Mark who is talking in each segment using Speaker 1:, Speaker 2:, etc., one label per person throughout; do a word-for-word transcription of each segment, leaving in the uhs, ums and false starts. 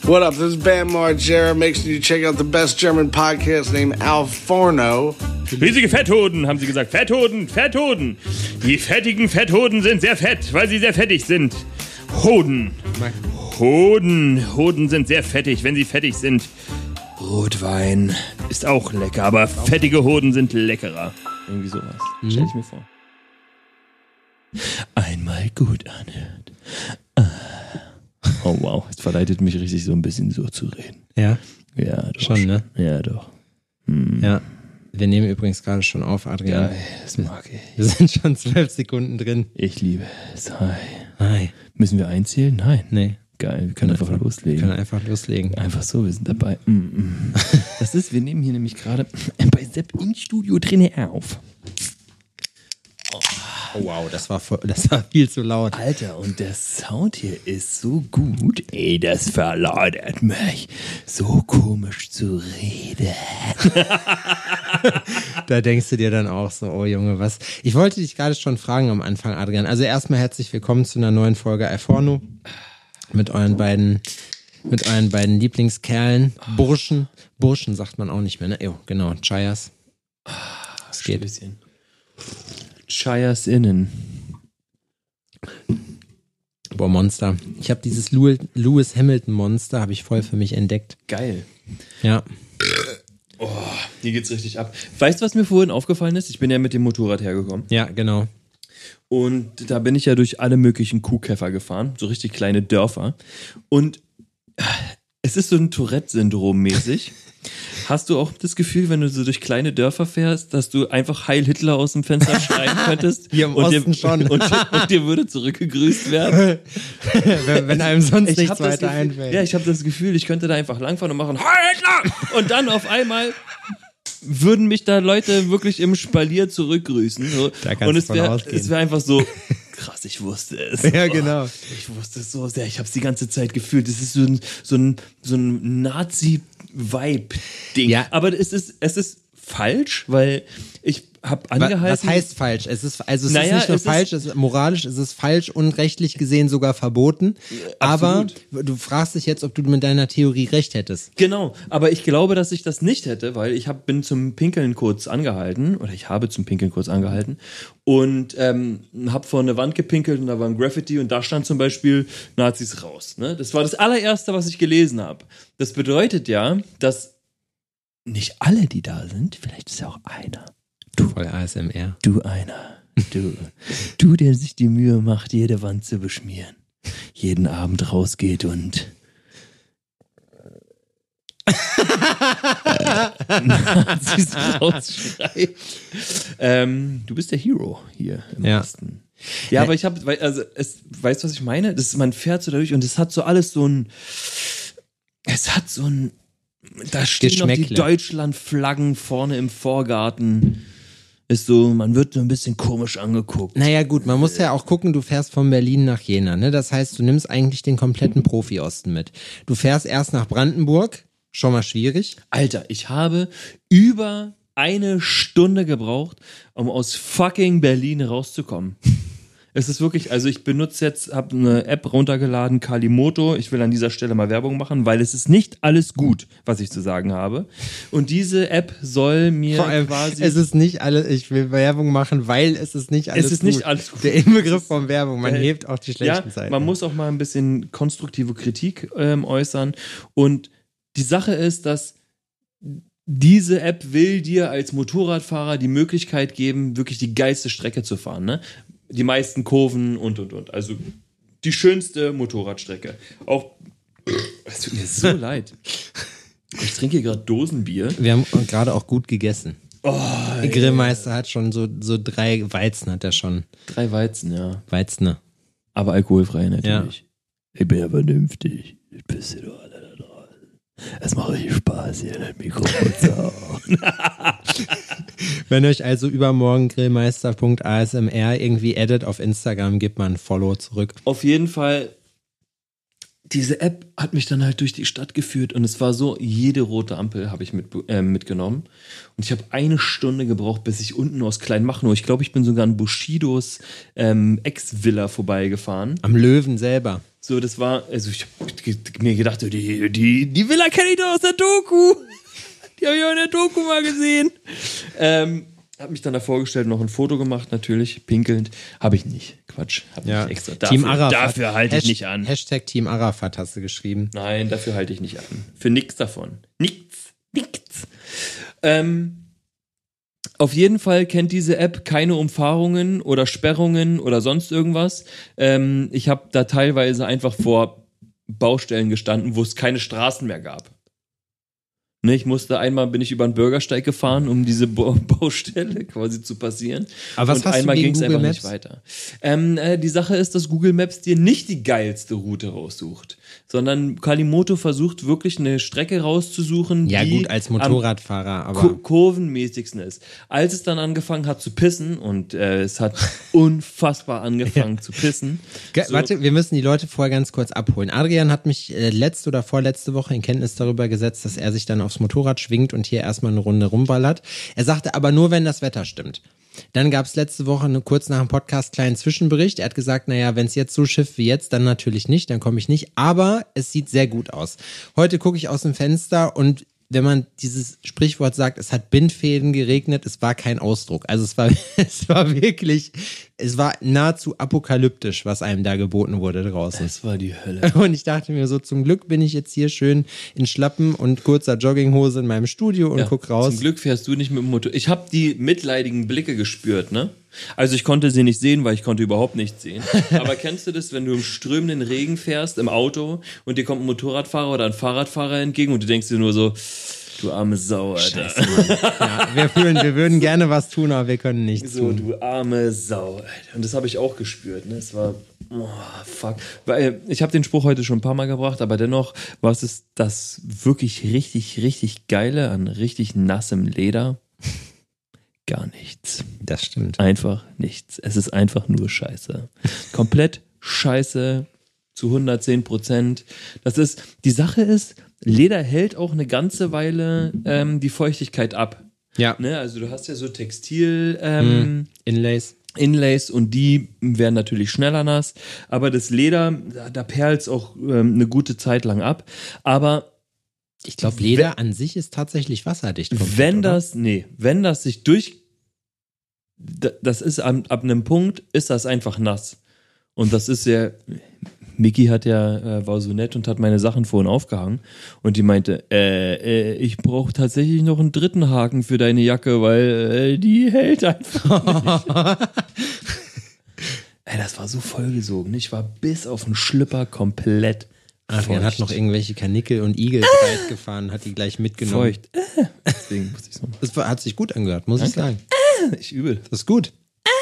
Speaker 1: What up? This is Bam Margera. Make sure you check out the best German podcast named Al Forno.
Speaker 2: Riesige Fetthoden, haben sie gesagt. Fetthoden, Fetthoden. Die fettigen Fetthoden sind sehr fett, weil sie sehr fettig sind. Hoden. Hoden. Hoden sind sehr fettig, wenn sie fettig sind. Rotwein ist auch lecker, aber fettige Hoden sind leckerer. Irgendwie sowas. Mhm. Stell ich mir vor. Einmal gut anhört. Ah. Oh wow, es verleitet mich richtig so ein bisschen so zu reden.
Speaker 3: Ja?
Speaker 2: Ja, doch.
Speaker 3: Schon, ne?
Speaker 2: Ja, doch. Hm.
Speaker 3: Ja. Wir nehmen übrigens gerade schon auf, Adrian.
Speaker 2: Geil, das mag ich.
Speaker 3: Wir sind schon zwölf Sekunden drin.
Speaker 2: Ich liebe es. Hi.
Speaker 3: Hi.
Speaker 2: Müssen wir einzählen? Nein.
Speaker 3: Nee.
Speaker 2: Geil, wir können einfach, einfach loslegen.
Speaker 3: Wir können einfach loslegen.
Speaker 2: Einfach so, wir sind dabei. Mm, mm. Das ist, wir nehmen hier nämlich gerade bei Sepp im Studio drinnen auf.
Speaker 3: Oh. Oh wow, das war, voll, das war viel zu laut.
Speaker 2: Alter, und der Sound hier ist so gut. Ey, das verleitet mich, so komisch zu reden.
Speaker 3: Da denkst du dir dann auch so, oh Junge, was? Ich wollte dich gerade schon fragen am Anfang, Adrian. Also erstmal herzlich willkommen zu einer neuen Folge Alforno. Mit euren beiden, mit euren beiden Lieblingskerlen. Burschen. Burschen sagt man auch nicht mehr, ne? Jo, genau, Chayas.
Speaker 2: Was geht? Chayas innen.
Speaker 3: Boah, Monster. Ich habe dieses Lewis Hamilton Monster, habe ich voll für mich entdeckt.
Speaker 2: Geil.
Speaker 3: Ja.
Speaker 2: Oh, hier geht's richtig ab. Weißt du, was mir vorhin aufgefallen ist? Ich bin ja mit dem Motorrad hergekommen.
Speaker 3: Ja, genau.
Speaker 2: Und da bin ich ja durch alle möglichen Kuhkäfer gefahren, so richtig kleine Dörfer. Und es ist so ein Tourette-Syndrom mäßig. Hast du auch das Gefühl, wenn du so durch kleine Dörfer fährst, dass du einfach Heil Hitler aus dem Fenster schreien könntest?
Speaker 3: Hier im
Speaker 2: und
Speaker 3: Osten
Speaker 2: dir,
Speaker 3: schon.
Speaker 2: Und, und dir würde zurückgegrüßt werden?
Speaker 3: wenn, wenn einem sonst
Speaker 2: ich
Speaker 3: nichts weiter
Speaker 2: Gefühl,
Speaker 3: einfällt.
Speaker 2: Ja, ich habe das Gefühl, ich könnte da einfach langfahren und machen Heil Hitler! Und dann auf einmal würden mich da Leute wirklich im Spalier zurückgrüßen. So.
Speaker 3: Da kannst
Speaker 2: und es
Speaker 3: du von
Speaker 2: wäre
Speaker 3: ausgehen.
Speaker 2: es wär einfach so, krass, ich wusste es.
Speaker 3: Ja, genau.
Speaker 2: Oh, ich wusste es so sehr, ich habe es die ganze Zeit gefühlt. Das ist so ein, so ein, so ein Nazi-Vibe-Ding.
Speaker 3: Ja.
Speaker 2: Aber es ist, es ist falsch, weil ich habe angehalten.
Speaker 3: Was heißt falsch? Es ist, also es
Speaker 2: Naja,
Speaker 3: ist nicht nur
Speaker 2: es
Speaker 3: falsch, es ist, moralisch ist es falsch und rechtlich gesehen sogar verboten. Aber du fragst dich jetzt, ob du mit deiner Theorie recht hättest.
Speaker 2: Genau, aber ich glaube, dass ich das nicht hätte, weil ich hab, bin zum Pinkeln kurz angehalten, oder ich habe zum Pinkeln kurz angehalten und ähm, habe vor eine Wand gepinkelt und da war ein Graffiti und da stand zum Beispiel Nazis raus. Ne? Das war das allererste, was ich gelesen habe. Das bedeutet ja, dass nicht alle, die da sind, vielleicht ist ja auch einer.
Speaker 3: Du, voll A S M R.
Speaker 2: Du einer. Du, du, der sich die Mühe macht, jede Wand zu beschmieren. Jeden Abend rausgeht und Nazis rausschreit. Ähm, du bist der Hero hier im
Speaker 3: Ja.
Speaker 2: Osten. Ja, aber ich habe, also, es, weißt du, was ich meine? Das ist, man fährt so dadurch und es hat so alles so ein, es hat so ein, da stehen noch die Deutschlandflaggen vorne im Vorgarten. Ist so, man wird so ein bisschen komisch angeguckt.
Speaker 3: Naja gut, man muss ja auch gucken, du fährst von Berlin nach Jena, ne? Das heißt, du nimmst eigentlich den kompletten Profi-Osten mit. Du fährst erst nach Brandenburg, schon mal schwierig.
Speaker 2: Alter, ich habe über eine Stunde gebraucht, um aus fucking Berlin rauszukommen. Es ist wirklich, also ich benutze jetzt, habe eine App runtergeladen, Kalimoto. Ich will an dieser Stelle mal Werbung machen, weil es ist nicht alles gut, was ich zu sagen habe. Und diese App soll mir
Speaker 3: Vor allem,
Speaker 2: quasi...
Speaker 3: es ist nicht alles, ich will Werbung machen, weil es ist nicht alles gut.
Speaker 2: Es ist nicht alles gut.
Speaker 3: Der Inbegriff von Werbung, man
Speaker 2: äh,
Speaker 3: hebt auch die schlechten
Speaker 2: ja,
Speaker 3: Seiten.
Speaker 2: Man muss auch mal ein bisschen konstruktive Kritik ähm, äußern. Und die Sache ist, dass diese App will dir als Motorradfahrer die Möglichkeit geben, wirklich die geilste Strecke zu fahren, ne? Die meisten Kurven und, und, und. Also die schönste Motorradstrecke. Auch, es tut mir so leid. Ich trinke hier gerade Dosenbier.
Speaker 3: Wir haben gerade auch gut gegessen.
Speaker 2: Oh,
Speaker 3: Der Grillmeister hat schon so, so drei Weizen, hat er schon.
Speaker 2: Drei Weizen, ja.
Speaker 3: Weizen.
Speaker 2: Aber alkoholfrei natürlich.
Speaker 3: Ja.
Speaker 2: Ich bin ja vernünftig. Ich bist du alle da draußen. Es macht richtig Spaß, hier in das Mikrofon zu hauen.
Speaker 3: Wenn euch also übermorgen grillmeister punkt a s m r irgendwie addet auf Instagram, gebt mal ein Follow zurück.
Speaker 2: Auf jeden Fall, diese App hat mich dann halt durch die Stadt geführt und es war so, jede rote Ampel habe ich mit, äh, mitgenommen und ich habe eine Stunde gebraucht, bis ich unten aus Kleinmachnow, ich glaube, ich bin sogar an Bushidos ähm, Ex-Villa vorbeigefahren.
Speaker 3: Am Löwen selber.
Speaker 2: So, das war, also ich hab mir gedacht, die, die, die Villa kenne ich doch aus der Doku. Die habe ich auch in der Doku mal gesehen. Ähm, hab mich dann da vorgestellt, noch ein Foto gemacht, natürlich, pinkelnd. Habe ich nicht. Quatsch. Hab
Speaker 3: Ja.
Speaker 2: nicht extra.
Speaker 3: Team
Speaker 2: Dafür,
Speaker 3: Arafat.
Speaker 2: dafür halte ich
Speaker 3: Hasht-
Speaker 2: nicht an.
Speaker 3: Hashtag Team Arafat hast du geschrieben.
Speaker 2: Nein, dafür halte ich nicht an. Für nichts davon. Nichts. Nichts. Ähm, auf jeden Fall kennt diese App keine Umfahrungen oder Sperrungen oder sonst irgendwas. Ähm, ich habe da teilweise einfach vor Baustellen gestanden, wo es keine Straßen mehr gab. Ne, ich musste einmal, bin ich über den Bürgersteig gefahren, um diese Ba- Baustelle quasi zu passieren.
Speaker 3: Aber was
Speaker 2: Und
Speaker 3: hast
Speaker 2: einmal
Speaker 3: du gegen
Speaker 2: ging's
Speaker 3: Google
Speaker 2: einfach
Speaker 3: Maps?
Speaker 2: nicht weiter. Ähm, äh, die Sache ist, dass Google Maps dir nicht die geilste Route raussucht, sondern Kalimoto versucht wirklich eine Strecke rauszusuchen,
Speaker 3: Ja
Speaker 2: die
Speaker 3: gut, als
Speaker 2: am
Speaker 3: Motorradfahrer, aber...
Speaker 2: Ku- kurvenmäßigsten ist. Als es dann angefangen hat zu pissen und äh, es hat unfassbar angefangen zu pissen.
Speaker 3: Ge-
Speaker 2: So.
Speaker 3: Warte, wir müssen die Leute vorher ganz kurz abholen. Adrian hat mich äh, letzte oder vorletzte Woche in Kenntnis darüber gesetzt, dass er sich dann aufs Motorrad schwingt und hier erstmal eine Runde rumballert. Er sagte aber nur, wenn das Wetter stimmt. Dann gab es letzte Woche eine, kurz nach dem Podcast einen kleinen Zwischenbericht. Er hat gesagt, naja, wenn es jetzt so schifft wie jetzt, dann natürlich nicht, dann komme ich nicht. Aber es sieht sehr gut aus. Heute gucke ich aus dem Fenster und wenn man dieses Sprichwort sagt, es hat Bindfäden geregnet, es war kein Ausdruck. Also es war, es war wirklich, es war nahezu apokalyptisch, was einem da geboten wurde draußen.
Speaker 2: Das war die Hölle.
Speaker 3: Und ich dachte mir so, zum Glück bin ich jetzt hier schön in Schlappen und kurzer Jogginghose in meinem Studio und
Speaker 2: Ja,
Speaker 3: guck raus.
Speaker 2: Zum Glück fährst du nicht mit dem Motor. Ich habe die mitleidigen Blicke gespürt, ne? Also ich konnte sie nicht sehen, weil ich konnte überhaupt nichts sehen. Aber kennst du das, wenn du im strömenden Regen fährst, im Auto, und dir kommt ein Motorradfahrer oder ein Fahrradfahrer entgegen und du denkst dir nur so, du arme Sau, Alter.
Speaker 3: Scheiße, Mann. Ja, wir, würden, wir würden gerne was tun, aber wir können nichts
Speaker 2: So,
Speaker 3: tun.
Speaker 2: du arme Sau, Alter. Und das habe ich auch gespürt, ne? Es war, oh, fuck. Weil ich habe den Spruch heute schon ein paar Mal gebracht, aber dennoch war es das wirklich richtig, richtig Geile an richtig nassem Leder. Gar nichts.
Speaker 3: Das stimmt.
Speaker 2: Einfach nichts. Es ist einfach nur Scheiße. Komplett Scheiße zu hundertzehn Prozent. Das ist, die Sache ist, Leder hält auch eine ganze Weile ähm, die Feuchtigkeit ab.
Speaker 3: Ja.
Speaker 2: Ne? Also du hast ja so Textil ähm,
Speaker 3: Inlays.
Speaker 2: Inlays und die werden natürlich schneller nass, aber das Leder, da, da perlt es auch ähm, eine gute Zeit lang ab. Aber
Speaker 3: Ich glaube, Leder an sich ist tatsächlich wasserdicht. komplett,
Speaker 2: wenn
Speaker 3: oder?
Speaker 2: das, nee, wenn das sich durch, d- das ist ab, ab einem Punkt, ist das einfach nass. Und das ist ja, Miki hat ja, äh, war so nett und hat meine Sachen vorhin aufgehangen und die meinte, äh, äh ich brauche tatsächlich noch einen dritten Haken für deine Jacke, weil äh, die hält einfach nicht. Ey, das war so vollgesogen. Ich war bis auf den Schlüpper komplett
Speaker 3: Adrian hat
Speaker 2: feucht.
Speaker 3: noch irgendwelche Kanickel und Igel breit gefahren, hat die gleich mitgenommen.
Speaker 2: Feucht. Äh, Deswegen musste ich es nochmal.
Speaker 3: Das war, hat sich gut angehört, muss ich sagen.
Speaker 2: Ich übel.
Speaker 3: Das ist gut.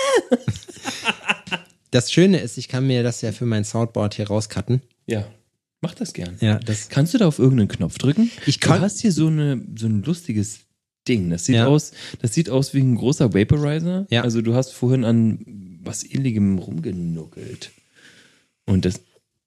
Speaker 3: Das Schöne ist, ich kann mir das ja für mein Soundboard hier rauscutten.
Speaker 2: Ja, mach das gern.
Speaker 3: Ja, das.
Speaker 2: Kannst du da auf irgendeinen Knopf drücken?
Speaker 3: Ich kann-
Speaker 2: Du hast hier so, eine, so ein lustiges Ding. Das sieht,
Speaker 3: Ja.
Speaker 2: aus, das sieht aus wie ein großer Vaporizer.
Speaker 3: Ja.
Speaker 2: Also du hast vorhin an was Ähnlichem rumgenuckelt. Und das...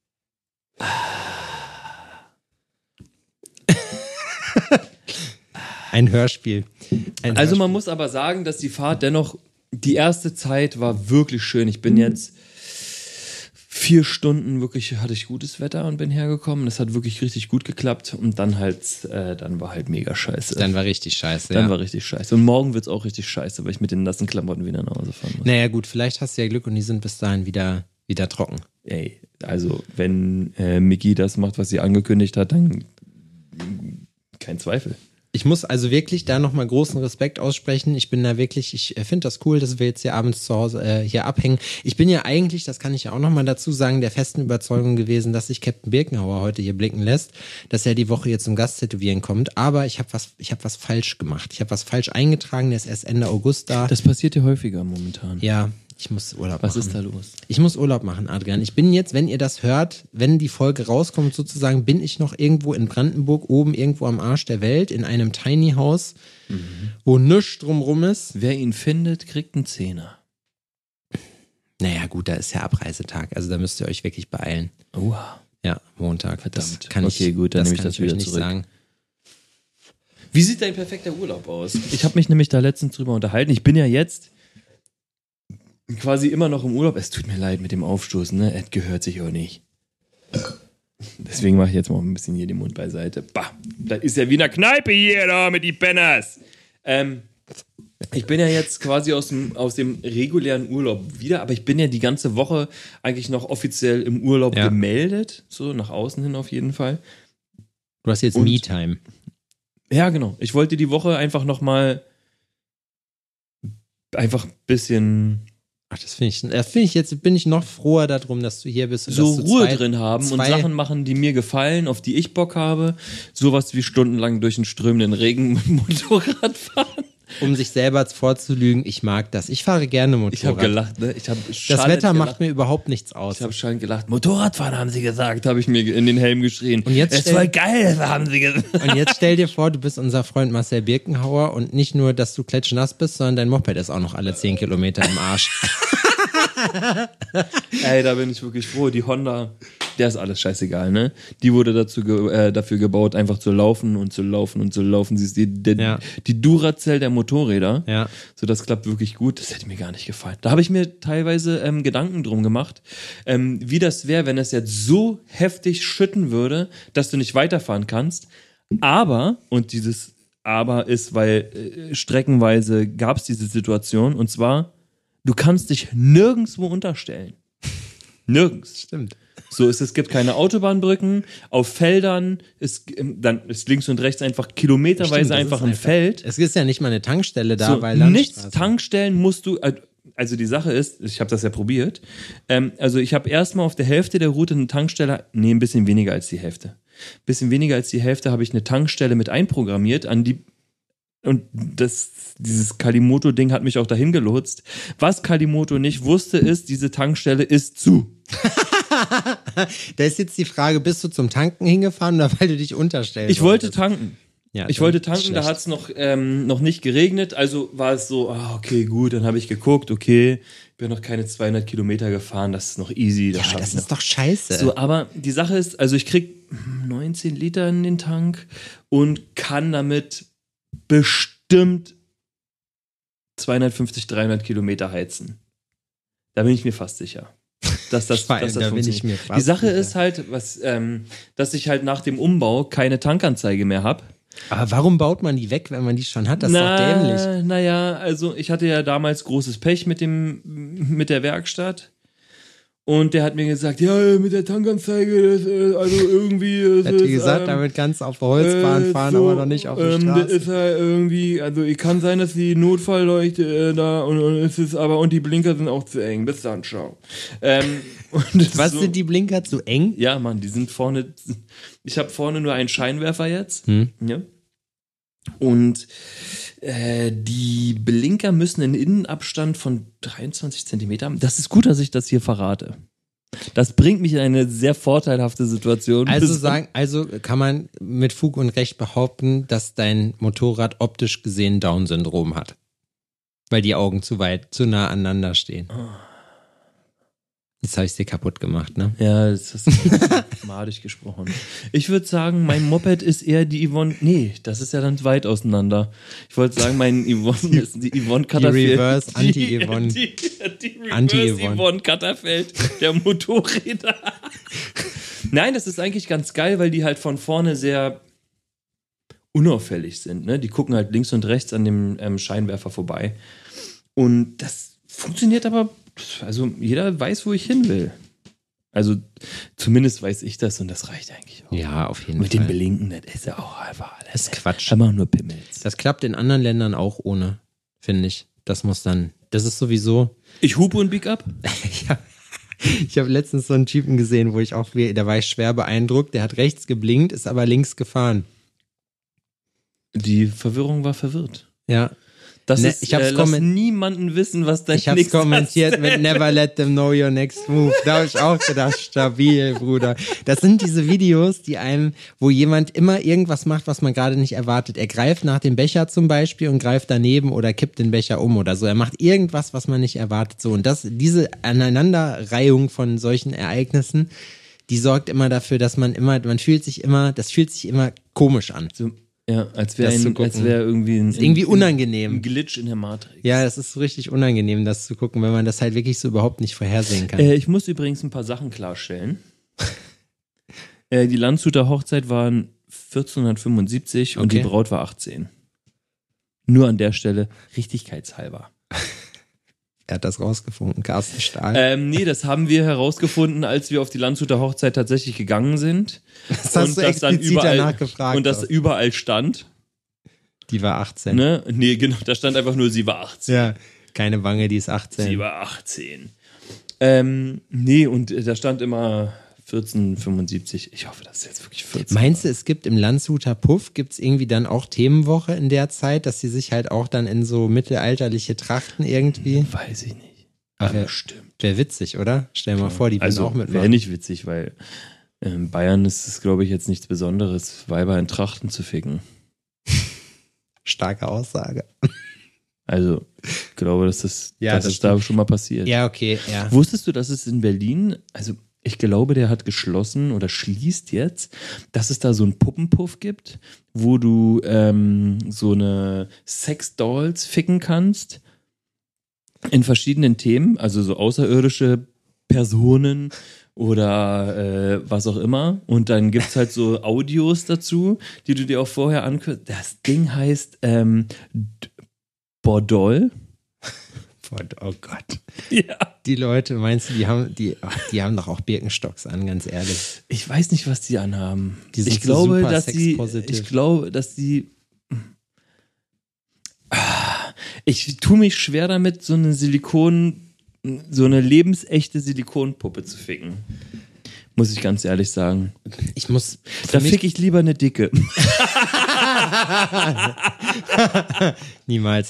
Speaker 3: Ein Hörspiel. Ein
Speaker 2: Also
Speaker 3: Hörspiel.
Speaker 2: man muss aber sagen, dass die Fahrt dennoch, die erste Zeit war wirklich schön. Ich bin jetzt vier Stunden wirklich, hatte ich gutes Wetter und bin hergekommen. Das hat wirklich richtig gut geklappt. Und dann halt, äh, dann war halt mega scheiße.
Speaker 3: Dann war richtig scheiße.
Speaker 2: Dann
Speaker 3: ja.
Speaker 2: war richtig scheiße. Und morgen wird's auch richtig scheiße, weil ich mit den nassen Klamotten wieder nach Hause fahren muss.
Speaker 3: Naja, gut, vielleicht hast du ja Glück und die sind bis dahin wieder, wieder trocken.
Speaker 2: Ey, also wenn äh, Miki das macht, was sie angekündigt hat, dann kein Zweifel.
Speaker 3: Ich muss also wirklich da nochmal großen Respekt aussprechen. Ich bin da wirklich, ich finde das cool, dass wir jetzt hier abends zu Hause äh, hier abhängen. Ich bin ja eigentlich, das kann ich ja auch nochmal dazu sagen, der festen Überzeugung gewesen, dass sich Captain Birkenhauer heute hier blicken lässt, dass er die Woche jetzt zum Gasttätowieren kommt. Aber ich habe was, ich habe was falsch gemacht. Ich habe was falsch eingetragen, der ist erst Ende August da.
Speaker 2: Das passiert ja häufiger momentan.
Speaker 3: Ja, ich muss Urlaub
Speaker 2: Was
Speaker 3: machen.
Speaker 2: ist da los?
Speaker 3: Ich muss Urlaub machen, Adrian. Ich bin jetzt, wenn ihr das hört, wenn die Folge rauskommt sozusagen, bin ich noch irgendwo in Brandenburg, oben irgendwo am Arsch der Welt, in einem Tiny House,
Speaker 2: Mhm.
Speaker 3: wo nichts drumrum ist.
Speaker 2: Wer ihn findet, kriegt einen Zehner.
Speaker 3: Naja, gut, da ist ja Abreisetag, also da müsst ihr euch wirklich beeilen.
Speaker 2: Oha.
Speaker 3: Ja, Montag.
Speaker 2: Verdammt.
Speaker 3: Das kann
Speaker 2: Okay,
Speaker 3: ich,
Speaker 2: gut, dann
Speaker 3: das
Speaker 2: nehme ich
Speaker 3: kann
Speaker 2: das
Speaker 3: euch
Speaker 2: wieder
Speaker 3: nicht
Speaker 2: zurück.
Speaker 3: sagen.
Speaker 2: Wie sieht dein perfekter Urlaub aus? Ich habe mich nämlich da letztens drüber unterhalten. Ich bin ja jetzt quasi immer noch im Urlaub. Es tut mir leid mit dem Aufstoßen, ne? Es gehört sich auch nicht. Deswegen mache ich jetzt mal ein bisschen hier den Mund beiseite. Bah, das ist ja wie in der Kneipe hier da mit die Penners. Ähm, ich bin ja jetzt quasi aus dem, aus dem regulären Urlaub wieder, aber ich bin ja die ganze Woche eigentlich noch offiziell im Urlaub
Speaker 3: Ja.
Speaker 2: gemeldet. So, nach außen hin auf jeden Fall.
Speaker 3: Du hast jetzt
Speaker 2: Und-
Speaker 3: Me-Time.
Speaker 2: Ja, genau. Ich wollte die Woche einfach nochmal einfach ein bisschen
Speaker 3: Ach, das finde ich, das finde ich, jetzt bin ich noch froher darum, dass du hier bist. Und
Speaker 2: so
Speaker 3: dass du
Speaker 2: Ruhe
Speaker 3: zwei,
Speaker 2: drin haben und
Speaker 3: zwei-
Speaker 2: Sachen machen, die mir gefallen, auf die ich Bock habe. Sowas wie stundenlang durch den strömenden Regen mit dem Motorrad fahren.
Speaker 3: um sich selber vorzulügen, ich mag das. Ich fahre gerne Motorrad.
Speaker 2: Ich habe gelacht, ne? Ich habe
Speaker 3: Das Wetter macht mir überhaupt nichts aus.
Speaker 2: Ich habe schallend gelacht. Motorradfahren haben sie gesagt, habe ich mir in den Helm geschrien.
Speaker 3: Und jetzt
Speaker 2: es
Speaker 3: stell-
Speaker 2: war geil, haben sie gesagt.
Speaker 3: Und jetzt stell dir vor, du bist unser Freund Marcel Birkenhauer und nicht nur, dass du klatschnass bist, sondern dein Moped ist auch noch alle zehn Kilometer im Arsch.
Speaker 2: Ey, da bin ich wirklich froh. Die Honda, der ist alles scheißegal, ne? Die wurde dazu ge äh, dafür gebaut, einfach zu laufen und zu laufen und zu laufen. Sie ist die, der,
Speaker 3: Ja.
Speaker 2: die Duracell der Motorräder.
Speaker 3: Ja.
Speaker 2: So, das klappt wirklich gut. Das hätte mir gar nicht gefallen. Da habe ich mir teilweise ähm, Gedanken drum gemacht, ähm, wie das wäre, wenn es jetzt so heftig schütten würde, dass du nicht weiterfahren kannst. Aber, und dieses Aber ist, weil äh, streckenweise gab es diese Situation, und zwar, du kannst dich nirgendwo unterstellen. Nirgends.
Speaker 3: Stimmt.
Speaker 2: So ist es gibt keine Autobahnbrücken, auf Feldern ist dann ist links und rechts einfach kilometerweise
Speaker 3: Stimmt, das
Speaker 2: einfach
Speaker 3: ist
Speaker 2: ein
Speaker 3: einfach-
Speaker 2: Feld.
Speaker 3: Es ist ja nicht mal eine Tankstelle da,
Speaker 2: So,
Speaker 3: weil
Speaker 2: nichts
Speaker 3: Landstraße.
Speaker 2: Tankstellen musst du, also die Sache ist, ich habe das ja probiert, ähm, also ich habe erstmal auf der Hälfte der Route eine Tankstelle, nee, ein bisschen weniger als die Hälfte. Ein bisschen weniger als die Hälfte habe ich eine Tankstelle mit einprogrammiert, an die, und das, dieses Kalimoto-Ding hat mich auch dahin gelotst. Was Kalimoto nicht wusste, ist, diese Tankstelle ist zu.
Speaker 3: Da ist jetzt die Frage, bist du zum Tanken hingefahren oder weil du dich unterstellst?
Speaker 2: Ich wollte tanken.
Speaker 3: Ja,
Speaker 2: Ich
Speaker 3: dann
Speaker 2: wollte
Speaker 3: ist
Speaker 2: tanken, da
Speaker 3: schlecht.
Speaker 2: hat es noch, ähm, noch nicht geregnet, also war es so, ah, okay, gut, dann habe ich geguckt, okay, ich bin noch keine zweihundert Kilometer gefahren, das ist noch easy. Das
Speaker 3: Ja,
Speaker 2: schaff
Speaker 3: das
Speaker 2: ich noch.
Speaker 3: ist doch scheiße.
Speaker 2: So, aber die Sache ist, also ich krieg neunzehn Liter in den Tank und kann damit bestimmt zweihundertfünfzig, dreihundert Kilometer heizen. Da bin ich mir fast sicher. Dass das,
Speaker 3: Vor allem,
Speaker 2: dass das
Speaker 3: da bin ich
Speaker 2: funktioniert.
Speaker 3: mir fast
Speaker 2: Die Sache
Speaker 3: sicher.
Speaker 2: ist halt, was, ähm, dass ich halt nach dem Umbau keine Tankanzeige mehr habe.
Speaker 3: Aber warum baut man die weg, wenn man die schon hat? Das ist doch dämlich.
Speaker 2: Naja, also ich hatte ja damals großes Pech mit dem, mit der Werkstatt. Und der hat mir gesagt, ja, mit der Tankanzeige, das, äh, also irgendwie. Das
Speaker 3: Hätte
Speaker 2: ist,
Speaker 3: gesagt,
Speaker 2: ähm,
Speaker 3: damit kannst du auf der Holzbahn
Speaker 2: äh,
Speaker 3: fahren,
Speaker 2: so,
Speaker 3: aber noch nicht auf der
Speaker 2: ähm,
Speaker 3: Straße.
Speaker 2: Das ist halt irgendwie, also ich kann sein, dass die Notfallleuchte äh, da und, und es ist aber und die Blinker sind auch zu eng. Bis dann, ciao. Ähm, und
Speaker 3: Was
Speaker 2: so,
Speaker 3: sind die Blinker zu eng?
Speaker 2: Ja, Mann, die sind vorne. Ich habe vorne nur einen Scheinwerfer jetzt.
Speaker 3: Hm.
Speaker 2: Ja. Und äh, die Blinker müssen einen Innenabstand von dreiundzwanzig Zentimeter haben. Das ist gut, dass ich das hier verrate. Das bringt mich in eine sehr vorteilhafte Situation.
Speaker 3: Also
Speaker 2: Bis-
Speaker 3: sagen, also kann man mit Fug und Recht behaupten, dass dein Motorrad optisch gesehen Down-Syndrom hat. Weil die Augen zu weit, zu nah aneinander stehen. Jetzt habe ich dir kaputt gemacht, ne?
Speaker 2: Ja, das ist madig gesprochen. Ich würde sagen, mein Moped ist eher die Yvonne. Nee, das ist ja dann weit auseinander. Ich wollte sagen, mein Yvonne ist die Yvonne Katterfeld.
Speaker 3: Reverse Anti-Yvonne.
Speaker 2: Die, die, die Reverse
Speaker 3: Anti-Yvonne.
Speaker 2: Yvonne Katterfeld der Motorräder. Nein, das ist eigentlich ganz geil, weil die halt von vorne sehr unauffällig sind. Ne? Die gucken halt links und rechts an dem ähm, Scheinwerfer vorbei. Und das funktioniert aber, also jeder weiß, wo ich hin will. Also zumindest weiß ich das und das reicht eigentlich auch.
Speaker 3: Ja, auf jeden
Speaker 2: Mit
Speaker 3: Fall.
Speaker 2: dem Blinken, das ist ja auch einfach alles.
Speaker 3: Das ist Quatsch.
Speaker 2: Einfach nur Pimmels.
Speaker 3: Das klappt in anderen Ländern auch ohne, finde ich. Das muss dann, das ist sowieso.
Speaker 2: Ich hupe und bieg ab.
Speaker 3: Ich habe ich hab letztens so einen Typen gesehen, wo ich auch, da war ich schwer beeindruckt. Der hat rechts geblinkt, ist aber links gefahren.
Speaker 2: Die Verwirrung war verwirrt.
Speaker 3: Ja.
Speaker 2: Das
Speaker 3: Ne,
Speaker 2: ist,
Speaker 3: ich hab's
Speaker 2: äh, lass
Speaker 3: komment-
Speaker 2: niemanden wissen, was dein
Speaker 3: Ich hab's
Speaker 2: nächster
Speaker 3: kommentiert
Speaker 2: Step
Speaker 3: mit Never let them know your next move. Da habe ich auch gedacht, stabil, Bruder. Das sind diese Videos, die einem, wo jemand immer irgendwas macht, was man gerade nicht erwartet. Er greift nach dem Becher zum Beispiel und greift daneben oder kippt den Becher um oder so. Er macht irgendwas, was man nicht erwartet. So, und das, diese Aneinanderreihung von solchen Ereignissen, die sorgt immer dafür, dass man immer, man fühlt sich immer, das fühlt sich immer komisch an.
Speaker 2: So, ja, als wäre
Speaker 3: Das zu
Speaker 2: ein,
Speaker 3: gucken.
Speaker 2: als wäre irgendwie ein,
Speaker 3: irgendwie
Speaker 2: ein,
Speaker 3: unangenehm.
Speaker 2: ein Glitch in der Matrix.
Speaker 3: Ja, das ist so richtig unangenehm, das zu gucken, wenn man das halt wirklich so überhaupt nicht vorhersehen kann.
Speaker 2: Äh, ich muss übrigens ein paar Sachen klarstellen. Äh, die Landshuter Hochzeit waren vierzehnhundertfünfundsiebzig und
Speaker 3: Okay.
Speaker 2: die Braut war achtzehn. Nur an der Stelle richtigkeitshalber.
Speaker 3: Er hat das rausgefunden, Carsten Stahl.
Speaker 2: Ähm, nee, das haben wir herausgefunden, als wir auf die Landshuter Hochzeit tatsächlich gegangen sind.
Speaker 3: das hast
Speaker 2: und
Speaker 3: du
Speaker 2: das dann
Speaker 3: explizit
Speaker 2: überall
Speaker 3: danach gefragt.
Speaker 2: Und das
Speaker 3: auch.
Speaker 2: überall stand.
Speaker 3: Die war achtzehn.
Speaker 2: Ne? Nee, genau, da stand einfach nur, sie war achtzehn.
Speaker 3: Ja, keine Bange, die ist achtzehn.
Speaker 2: Sie war achtzehn. Ähm, nee, und äh, da stand immer vierzehnhundertfünfundsiebzig. Ich hoffe, das ist jetzt wirklich vierzehn.
Speaker 3: Meinst du, es gibt im Landshuter Puff, gibt es irgendwie dann auch Themenwoche in der Zeit, dass sie sich halt auch dann in so mittelalterliche Trachten irgendwie?
Speaker 2: Weiß ich nicht.
Speaker 3: Ach,
Speaker 2: Aber
Speaker 3: ja.
Speaker 2: stimmt.
Speaker 3: Wäre witzig, oder? Stell dir mal vor, die würden
Speaker 2: Also,
Speaker 3: auch
Speaker 2: wäre
Speaker 3: mitmachen.
Speaker 2: nicht witzig, weil in Bayern ist es, glaube ich, jetzt nichts Besonderes, Weiber in Trachten zu ficken.
Speaker 3: Starke Aussage.
Speaker 2: Also, ich glaube, dass das,
Speaker 3: Ja,
Speaker 2: das
Speaker 3: das
Speaker 2: ist da schon mal passiert.
Speaker 3: Ja, okay, ja.
Speaker 2: Wusstest du, dass es in Berlin, also ich glaube, der hat geschlossen oder schließt jetzt, dass es da so einen Puppenpuff gibt, wo du ähm, so eine Sex-Dolls ficken kannst in verschiedenen Themen, also so außerirdische Personen oder äh, was auch immer. Und dann gibt's halt so Audios dazu, die du dir auch vorher anhörst. Das Ding heißt ähm, Bordol.
Speaker 3: Oh Gott.
Speaker 2: Ja.
Speaker 3: Die Leute, meinst du, die haben, die, ach, die haben doch auch Birkenstocks an, ganz ehrlich.
Speaker 2: Ich weiß nicht, was die anhaben.
Speaker 3: Die sind
Speaker 2: ich
Speaker 3: so
Speaker 2: glaube,
Speaker 3: super
Speaker 2: dass die,
Speaker 3: sexpositive.
Speaker 2: ich glaube, dass die. Ich tue mich schwer damit, so eine Silikon, so eine lebensechte Silikonpuppe zu ficken. Muss ich ganz ehrlich sagen.
Speaker 3: Ich muss.
Speaker 2: Da
Speaker 3: mich-
Speaker 2: fick ich lieber eine dicke.
Speaker 3: Niemals.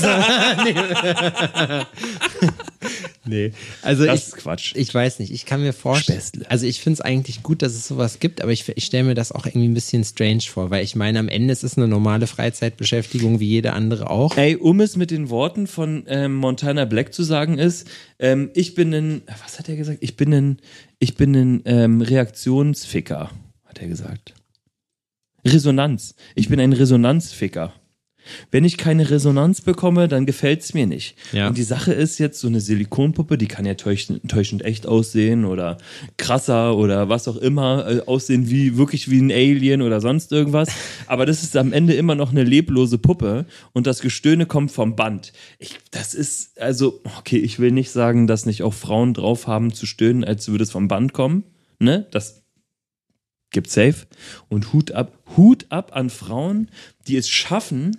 Speaker 3: nee. Also
Speaker 2: Das
Speaker 3: ich,
Speaker 2: ist Quatsch.
Speaker 3: ich weiß nicht, ich kann mir vorstellen,
Speaker 2: Späßle.
Speaker 3: also ich finde es eigentlich gut, dass es sowas gibt, aber ich, ich stelle mir das auch irgendwie ein bisschen strange vor, weil ich meine, am Ende ist es eine normale Freizeitbeschäftigung wie jede andere auch.
Speaker 2: Ey, um es mit den Worten von ähm, Montana Black zu sagen ist, ähm, ich bin ein, was hat er gesagt? Ich bin ein, ich bin ein ähm, Reaktionsficker, hat er gesagt. Resonanz. Ich bin ein Resonanzficker. Wenn ich keine Resonanz bekomme, dann gefällt's mir nicht.
Speaker 3: Ja.
Speaker 2: Und die Sache ist jetzt, so eine Silikonpuppe, die kann ja täuschend, täuschend echt aussehen oder krasser oder was auch immer, äh, aussehen wie, wirklich wie ein Alien oder sonst irgendwas. Aber das ist am Ende immer noch eine leblose Puppe und das Gestöhne kommt vom Band. Ich, das ist, also, okay, ich will nicht sagen, dass nicht auch Frauen drauf haben zu stöhnen, als würde es vom Band kommen. Ne? Das gibt safe. Und Hut ab, Hut ab an Frauen, die es schaffen,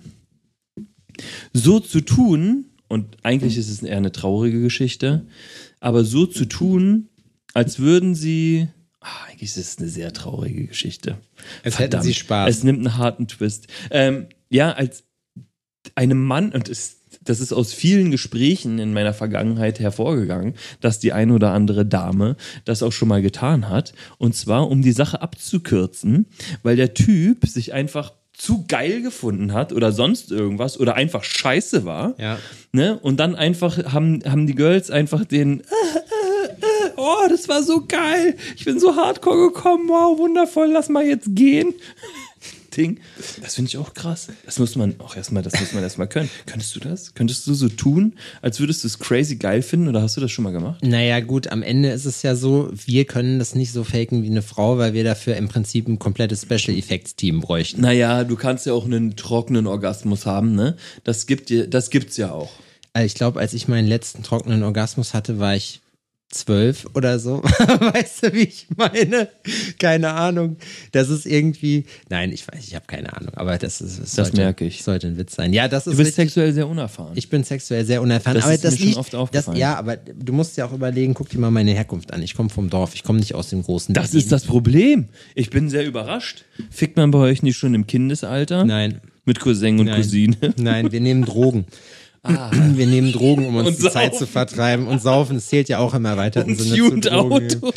Speaker 2: so zu tun, und eigentlich ist es eher eine traurige Geschichte, aber so zu tun, als würden sie, ah, eigentlich ist es eine sehr traurige Geschichte.
Speaker 3: Als hätten sie Spaß.
Speaker 2: Es nimmt einen harten Twist. Ähm, ja, als einem Mann, und es, das ist aus vielen Gesprächen in meiner Vergangenheit hervorgegangen, dass die eine oder andere Dame das auch schon mal getan hat. Und zwar, um die Sache abzukürzen, weil der Typ sich einfach zu geil gefunden hat oder sonst irgendwas oder einfach scheiße war.
Speaker 3: Ja.
Speaker 2: Ne? Und dann einfach haben, haben die Girls einfach den äh, äh, äh, oh, das war so geil. Ich bin so hardcore gekommen. Wow, wundervoll. Lass mal jetzt gehen. Ding. Das finde ich auch krass. Das muss man auch erstmal, das muss man erstmal können. Könntest du das? Könntest du so tun, als würdest du es crazy geil finden oder hast du das schon mal gemacht?
Speaker 3: Naja, gut, am Ende ist es ja so, wir können das nicht so faken wie eine Frau, weil wir dafür im Prinzip ein komplettes Special Effects Team bräuchten.
Speaker 2: Naja, du kannst ja auch einen trockenen Orgasmus haben, ne? Das gibt dir, das gibt's ja auch.
Speaker 3: Also ich glaube, als ich meinen letzten trockenen Orgasmus hatte, war ich zwölf oder so. Weißt du, wie ich meine? Keine Ahnung. Das ist irgendwie, nein, ich weiß, ich habe keine Ahnung, aber das ist, es
Speaker 2: Das
Speaker 3: sollte,
Speaker 2: merke ich.
Speaker 3: sollte ein Witz sein. Ja, das ist
Speaker 2: Du bist
Speaker 3: richtig.
Speaker 2: sexuell sehr unerfahren.
Speaker 3: Ich bin sexuell sehr unerfahren,
Speaker 2: Das
Speaker 3: aber
Speaker 2: ist
Speaker 3: das
Speaker 2: mir schon
Speaker 3: liegt,
Speaker 2: oft
Speaker 3: das,
Speaker 2: aufgefallen.
Speaker 3: ja, aber du musst ja auch überlegen, guck dir mal meine Herkunft an. Ich komme vom Dorf, ich komme nicht aus dem großen
Speaker 2: Das
Speaker 3: Berlin.
Speaker 2: ist das Problem. Ich bin sehr überrascht. Fickt man bei euch nicht schon im Kindesalter?
Speaker 3: Nein,
Speaker 2: Mit Cousin und
Speaker 3: Nein.
Speaker 2: Cousine?
Speaker 3: nein, wir nehmen Drogen.
Speaker 2: Ah.
Speaker 3: Wir nehmen Drogen, um uns
Speaker 2: Und
Speaker 3: die Zeit
Speaker 2: saufen.
Speaker 3: zu vertreiben. Und saufen, das zählt ja auch im erweiterten
Speaker 2: Und
Speaker 3: Sinne
Speaker 2: tuned
Speaker 3: zu Drogen.
Speaker 2: Autos.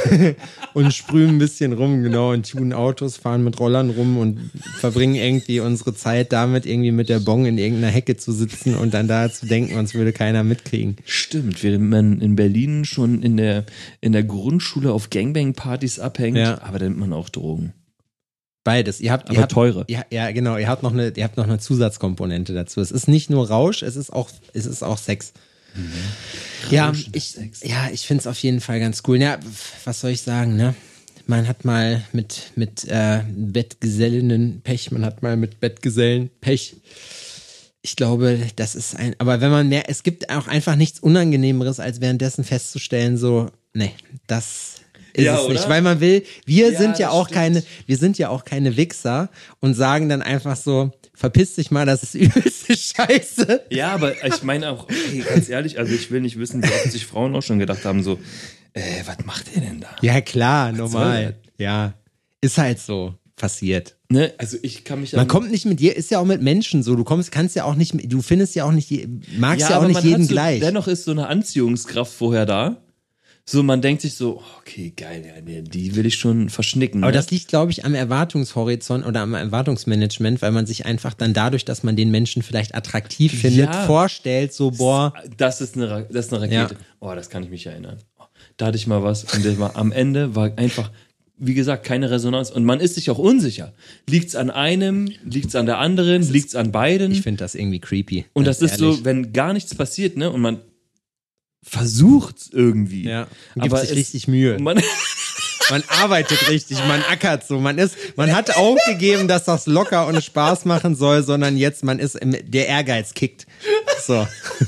Speaker 3: Und sprühen ein bisschen rum, genau, und tunen Autos, fahren mit Rollern rum und verbringen irgendwie unsere Zeit damit, irgendwie mit der Bong in irgendeiner Hecke zu sitzen und dann da zu denken, uns würde keiner mitkriegen.
Speaker 2: Stimmt, während man in Berlin schon in der, in der Grundschule auf Gangbang-Partys abhängt,
Speaker 3: Ja.
Speaker 2: aber da nimmt man auch Drogen.
Speaker 3: Beides. Ihr habt, ihr
Speaker 2: Aber
Speaker 3: habt,
Speaker 2: teure.
Speaker 3: Ja, ja, genau. Ihr habt noch eine, ihr habt noch eine Zusatzkomponente dazu. Es ist nicht nur Rausch, es ist auch, es ist auch Sex. Ja,
Speaker 2: Rauschender
Speaker 3: ich,
Speaker 2: Sex.
Speaker 3: ja, ich find's auf jeden Fall ganz cool. Ja, was soll ich sagen, ne? man hat mal mit, mit äh, Bettgesellen Pech, man hat mal mit Bettgesellen Pech. Ich glaube, das ist ein, aber wenn man mehr, es gibt auch einfach nichts Unangenehmeres, als währenddessen festzustellen, so, nee, das ist
Speaker 2: Ja,
Speaker 3: es
Speaker 2: oder?
Speaker 3: nicht, weil man will, wir
Speaker 2: Ja,
Speaker 3: sind ja
Speaker 2: das
Speaker 3: auch
Speaker 2: stimmt.
Speaker 3: keine, wir sind ja auch keine Wichser und sagen dann einfach so, verpiss dich mal, das ist übelste Scheiße.
Speaker 2: Ja, aber ich meine auch, ey, ganz ehrlich, also ich will nicht wissen, wie oft sich Frauen auch schon gedacht haben, so, äh, was macht ihr denn da?
Speaker 3: Ja, klar,
Speaker 2: soll
Speaker 3: normal. Ja, ist halt so passiert.
Speaker 2: Ne? Also ich kann mich
Speaker 3: Man
Speaker 2: an-
Speaker 3: kommt nicht mit dir, ist ja auch mit Menschen so. Du kommst, kannst ja auch nicht, du findest ja auch nicht, je- magst ja, auch
Speaker 2: aber
Speaker 3: nicht
Speaker 2: man
Speaker 3: jeden
Speaker 2: hat so,
Speaker 3: gleich.
Speaker 2: Dennoch ist so eine Anziehungskraft vorher da. So, man denkt sich so, okay, geil, ja, die, die will ich schon verschnicken.
Speaker 3: Aber
Speaker 2: ne?
Speaker 3: das liegt, glaube ich, am Erwartungshorizont oder am Erwartungsmanagement, weil man sich einfach dann dadurch, dass man den Menschen vielleicht attraktiv findet,
Speaker 2: Ja.
Speaker 3: vorstellt, so, boah,
Speaker 2: Das ist eine, Ra- das ist eine Rakete.
Speaker 3: Ja.
Speaker 2: Oh, das kann ich mich erinnern. Oh, da hatte ich mal was und das war, am Ende war einfach, wie gesagt, keine Resonanz. Und man ist sich auch unsicher. Liegt's an einem, liegt's an der anderen, liegt's an beiden?
Speaker 3: ich finde das irgendwie creepy.
Speaker 2: Und
Speaker 3: ganz
Speaker 2: das ist
Speaker 3: ehrlich.
Speaker 2: so, wenn gar nichts passiert, ne, und man versucht's irgendwie.
Speaker 3: Ja, und gibt
Speaker 2: aber
Speaker 3: sich
Speaker 2: es-
Speaker 3: richtig Mühe.
Speaker 2: Man,
Speaker 3: Man arbeitet richtig, man ackert so. Man ist, man hat aufgegeben, dass das locker und Spaß machen soll, sondern jetzt, man ist, im, der Ehrgeiz kickt. So.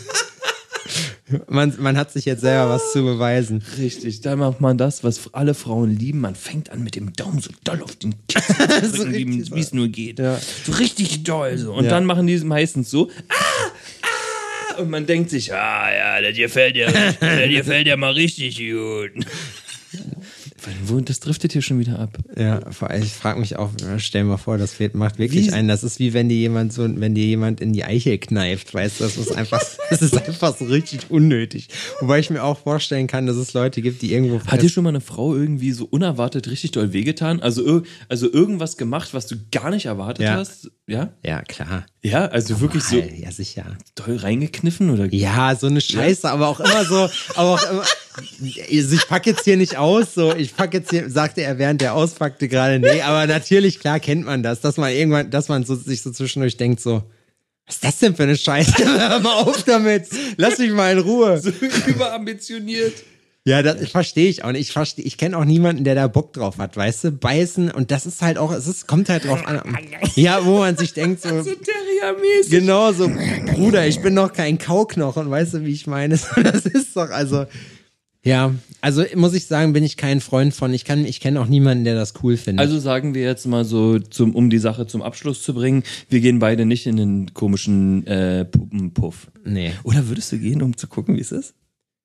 Speaker 3: Man, man hat sich jetzt selber was zu beweisen.
Speaker 2: richtig, da macht man das, was alle Frauen lieben. Man fängt an mit dem Daumen so doll auf den Kissen zu
Speaker 3: So
Speaker 2: drücken, wie
Speaker 3: richtig
Speaker 2: wie es nur geht.
Speaker 3: Ja.
Speaker 2: So richtig doll so. Und
Speaker 3: Ja.
Speaker 2: dann machen die es meistens so, ah, ah, und man denkt sich, ah ja, das gefällt ja, das gefällt ja mal richtig gut. Wo- Das driftet hier schon wieder ab.
Speaker 3: Ja, vor allem, ich frage mich auch, stell mal vor, das wird- macht wirklich
Speaker 2: Wie-
Speaker 3: einen, das ist wie wenn dir jemand so, wenn dir jemand in die Eichel kneift, weißt du, das ist einfach, das ist einfach so richtig unnötig. Wobei ich mir auch vorstellen kann, dass es Leute gibt, die irgendwo
Speaker 2: Hat dir schon mal eine Frau irgendwie so unerwartet richtig doll wehgetan? Also, ir- also irgendwas gemacht, was du gar nicht erwartet
Speaker 3: Ja.
Speaker 2: hast? Ja?
Speaker 3: ja, klar.
Speaker 2: Ja, also wirklich so
Speaker 3: Ja, sicher.
Speaker 2: doll reingekniffen oder?
Speaker 3: Ja, so eine Scheiße, aber auch immer so, aber auch immer, also ich pack jetzt hier nicht aus, so, ich pack jetzt hier, sagte er während der auspackte gerade, nee, aber natürlich, klar kennt man das, dass man irgendwann, dass man so, sich so zwischendurch denkt, so, was ist das denn für eine Scheiße? Hör mal auf damit, lass mich mal in Ruhe.
Speaker 2: So überambitioniert.
Speaker 3: Ja, das verstehe ich auch nicht. Ich verstehe, ich kenne auch niemanden, der da Bock drauf hat, weißt du? Beißen und das ist halt auch, es ist, kommt halt drauf an. Ja, wo man sich denkt so,
Speaker 2: So Terrier-mäßig.
Speaker 3: genau so, Bruder, ich bin noch kein Kauknochen, weißt du, wie ich meine? Das ist doch, also, ja, also muss ich sagen, bin ich kein Freund von. Ich kann, ich kenne auch niemanden, der das cool findet.
Speaker 2: Also sagen wir jetzt mal so, zum, um die Sache zum Abschluss zu bringen, wir gehen beide nicht in den komischen äh, Puppenpuff.
Speaker 3: nee.
Speaker 2: Oder würdest du gehen, um zu gucken, wie es ist?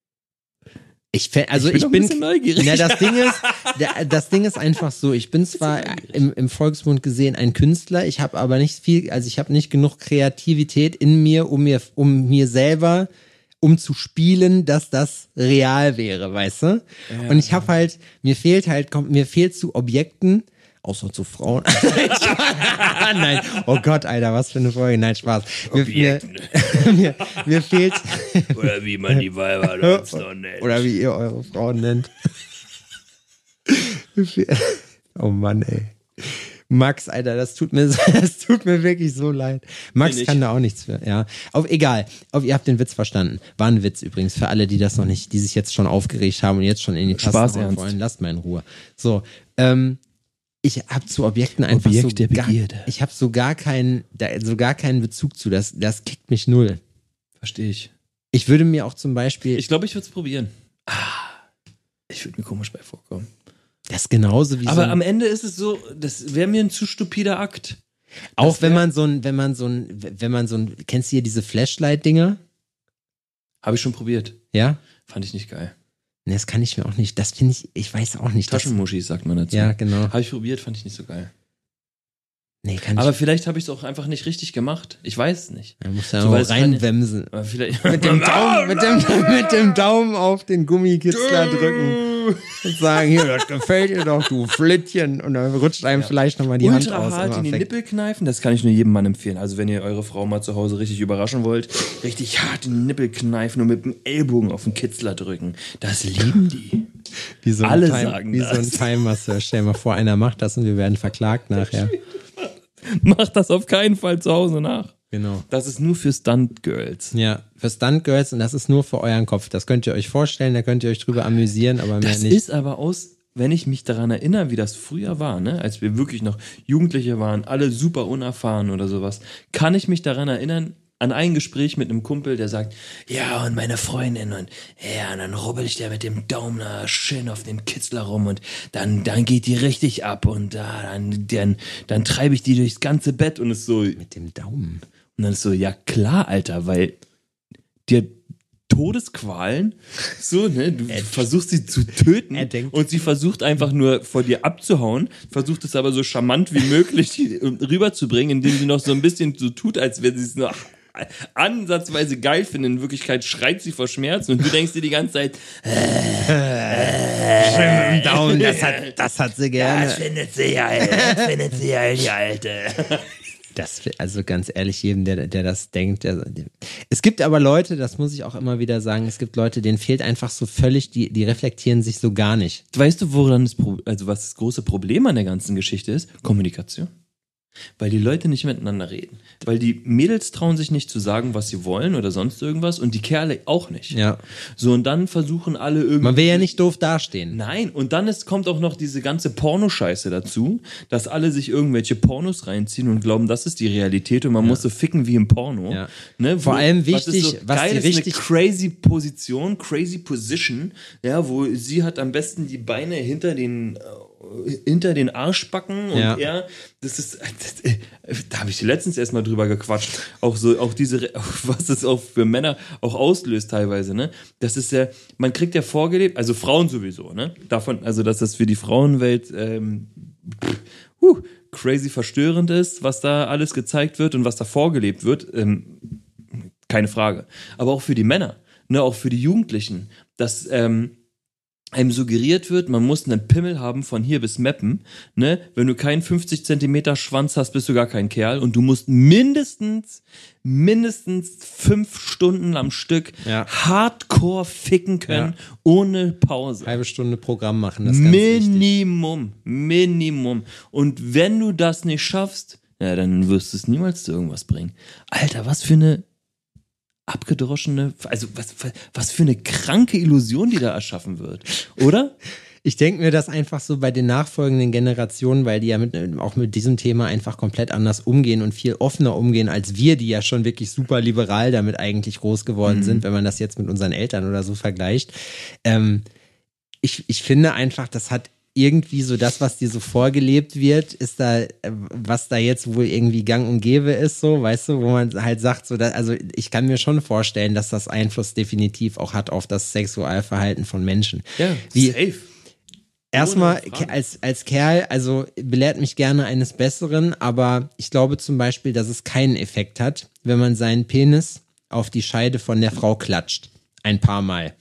Speaker 3: Ich, fä- also
Speaker 2: Ich bin
Speaker 3: ich
Speaker 2: doch ein
Speaker 3: bin,
Speaker 2: bisschen neugierig.
Speaker 3: Na, das Ding ist, der, das Ding ist einfach so. Ich bin zwar im, im Volksmund gesehen ein Künstler, ich habe aber nicht viel, also ich habe nicht genug Kreativität in mir, um mir, um mir selber, um zu spielen, dass das real wäre, weißt du? Und ich habe halt, mir fehlt halt, kommt, mir fehlt zu Objekten, außer zu Frauen. Nein, oh Gott, Alter, was für eine Folge. Nein, Spaß. Mir, mir, mir, mir fehlt.
Speaker 2: Oder wie man die Weiber sonst noch nennt.
Speaker 3: Oder wie ihr eure Frauen nennt. Oh Mann, ey. Max, Alter, das tut mir, das tut mir wirklich so leid. Max
Speaker 2: Bin ich.
Speaker 3: kann da auch nichts für, ja. Auf, egal. Auf, ihr habt den Witz verstanden. War ein Witz übrigens für alle, die das noch nicht, die sich jetzt schon aufgeregt haben und jetzt schon in die Tasten
Speaker 2: Spaß
Speaker 3: hauen
Speaker 2: ernst.
Speaker 3: wollen. Lasst mal in Ruhe. So, ähm, ich habe zu Objekten einfach
Speaker 2: Objekt
Speaker 3: so
Speaker 2: der
Speaker 3: gar,
Speaker 2: Begierde.
Speaker 3: ich habe so gar keinen, da, so gar keinen Bezug zu. Das, das kickt mich null.
Speaker 2: Verstehe ich.
Speaker 3: Ich würde mir auch zum Beispiel,
Speaker 2: Ich glaube, ich würde es probieren. Ah, ich würde mir komisch bei vorkommen.
Speaker 3: das ist genauso wie
Speaker 2: Aber
Speaker 3: so
Speaker 2: am Ende ist es so, das wäre mir ein zu stupider Akt.
Speaker 3: auch
Speaker 2: das
Speaker 3: wenn
Speaker 2: wär-
Speaker 3: man so ein, wenn man so ein, wenn man so ein, kennst du hier diese Flashlight-Dinger?
Speaker 2: Habe ich schon probiert.
Speaker 3: Ja?
Speaker 2: Fand ich nicht geil.
Speaker 3: Ne, das kann ich mir auch nicht. Das finde ich, ich weiß auch nicht. Das,
Speaker 2: Taschenmuschis sagt man dazu.
Speaker 3: ja, genau.
Speaker 2: Habe ich probiert, fand ich nicht so geil.
Speaker 3: Nee, kann
Speaker 2: Aber
Speaker 3: ich.
Speaker 2: vielleicht habe ich es auch einfach nicht richtig gemacht. Ich weiß es nicht.
Speaker 3: Da muss ja
Speaker 2: so,
Speaker 3: auch
Speaker 2: weil es kann-
Speaker 3: reinwemsen.
Speaker 2: Aber vielleicht
Speaker 3: Mit dem, Daumen, mit, dem, mit dem Daumen auf den Gummikitzler drücken und sagen, hier, das gefällt dir doch, du Flittchen. Und dann rutscht einem vielleicht nochmal die Hand
Speaker 2: Ultra
Speaker 3: aus.
Speaker 2: hart
Speaker 3: im
Speaker 2: in die
Speaker 3: Affekt.
Speaker 2: Nippel kneifen, das kann ich nur jedem Mann empfehlen. Also wenn ihr eure Frau mal zu Hause richtig überraschen wollt, richtig hart in die Nippel kneifen und mit dem Ellbogen auf den Kitzler drücken. Das lieben die.
Speaker 3: Wie so ein
Speaker 2: Alle
Speaker 3: Time,
Speaker 2: sagen
Speaker 3: Wie so ein
Speaker 2: das.
Speaker 3: Time-Masseur. Stell dir mal vor, einer macht das und wir werden verklagt nachher.
Speaker 2: Macht das auf keinen Fall zu Hause nach.
Speaker 3: Genau.
Speaker 2: Das ist nur für Stunt-Girls.
Speaker 3: Ja, für Stunt-Girls und das ist nur für euren Kopf. Das könnt ihr euch vorstellen, da könnt ihr euch drüber amüsieren, aber mehr
Speaker 2: Das
Speaker 3: nicht.
Speaker 2: ist aber aus, wenn ich mich daran erinnere, wie das früher war, ne, als wir wirklich noch Jugendliche waren, alle super unerfahren oder sowas, kann ich mich daran erinnern, an ein Gespräch mit einem Kumpel, der sagt, ja, und meine Freundin, und ja, und dann rubbel ich der mit dem Daumen da schön auf dem Kitzler rum und dann, dann geht die richtig ab und da, dann, dann, dann treibe ich die durchs ganze Bett und ist so.
Speaker 3: Mit dem Daumen.
Speaker 2: Und dann ist so, ja klar, Alter, weil dir Todesqualen, so, ne, du
Speaker 3: Er-
Speaker 2: versuchst sie zu töten
Speaker 3: Er denkt-
Speaker 2: und sie versucht einfach nur vor dir abzuhauen, versucht es aber so charmant wie möglich die, rüberzubringen, indem sie noch so ein bisschen so tut, als wenn sie es nur ansatzweise geil findet. In Wirklichkeit schreit sie vor Schmerzen und du denkst dir die ganze Zeit,
Speaker 3: Schön mit dem Daumen, das hat, das hat sie gerne.
Speaker 2: das findet sie geil, das findet sie geil, die Alte.
Speaker 3: Das, also ganz ehrlich, jedem, der, der das denkt. Der, der, es gibt aber Leute, das muss ich auch immer wieder sagen, es gibt Leute, denen fehlt einfach so völlig, die, die reflektieren sich so gar nicht.
Speaker 2: Weißt du, woran das, Pro- also was das große Problem an der ganzen Geschichte ist? Kommunikation. Weil die Leute nicht miteinander reden. Weil die Mädels trauen sich nicht zu sagen, was sie wollen oder sonst irgendwas und die Kerle auch nicht.
Speaker 3: Ja.
Speaker 2: So, und dann versuchen alle irgendwie.
Speaker 3: Man will ja nicht doof dastehen.
Speaker 2: Nein, und dann ist, kommt auch noch diese ganze Pornoscheiße dazu, dass alle sich irgendwelche Pornos reinziehen und glauben, das ist die Realität und man muss so ficken wie im Porno.
Speaker 3: Ja.
Speaker 2: Ne,
Speaker 3: Vor
Speaker 2: wo-
Speaker 3: allem
Speaker 2: was ist
Speaker 3: wichtig, was
Speaker 2: geil
Speaker 3: die
Speaker 2: ist,
Speaker 3: richtig-
Speaker 2: eine crazy Position, crazy Position, ja, wo sie hat am besten die Beine hinter den äh, hinter den Arschbacken und
Speaker 3: Ja.
Speaker 2: er, das ist, das, äh, da habe ich letztens erst mal drüber gequatscht, auch so, auch diese, auch was das auch für Männer auch auslöst teilweise, ne, das ist ja, man kriegt ja vorgelebt, also Frauen sowieso, ne, davon, also dass das für die Frauenwelt ähm, pff, huh, crazy verstörend ist, was da alles gezeigt wird und was da vorgelebt wird, ähm, keine Frage, aber auch für die Männer, ne, auch für die Jugendlichen, dass ähm, einem suggeriert wird, man muss einen Pimmel haben von hier bis Meppen, ne? Wenn du keinen fünfzig Zentimeter Schwanz hast, bist du gar kein Kerl und du musst mindestens, mindestens fünf Stunden am Stück
Speaker 3: Ja.
Speaker 2: hardcore ficken können, ohne Pause.
Speaker 3: Halbe Stunde Programm machen, das ist ganz wichtig.
Speaker 2: Minimum, Minimum. Und wenn du das nicht schaffst, ja, dann wirst du es niemals zu irgendwas bringen. Alter, was für eine abgedroschene, also was, was für eine kranke Illusion, die da erschaffen wird, oder?
Speaker 3: Ich denke mir das einfach so bei den nachfolgenden Generationen, weil die ja mit, auch mit diesem Thema einfach komplett anders umgehen und viel offener umgehen als wir, die ja schon wirklich super liberal damit eigentlich groß geworden
Speaker 2: Mhm.
Speaker 3: sind, wenn man das jetzt mit unseren Eltern oder so vergleicht. Ähm, ich, ich finde einfach, das hat irgendwie so das, was dir so vorgelebt wird, ist da, äh, was da jetzt wohl irgendwie gang und gäbe ist, so, weißt du, wo man halt sagt, so, da, also ich kann mir schon vorstellen, dass das Einfluss definitiv auch hat auf das Sexualverhalten von Menschen.
Speaker 2: Ja,
Speaker 3: Wie-
Speaker 2: safe.
Speaker 3: Erstmal
Speaker 2: Ohne Frage.
Speaker 3: als, als Kerl, also belehrt mich gerne eines Besseren, aber ich glaube zum Beispiel, dass es keinen Effekt hat, wenn man seinen Penis auf die Scheide von der Frau klatscht. Ein paar Mal.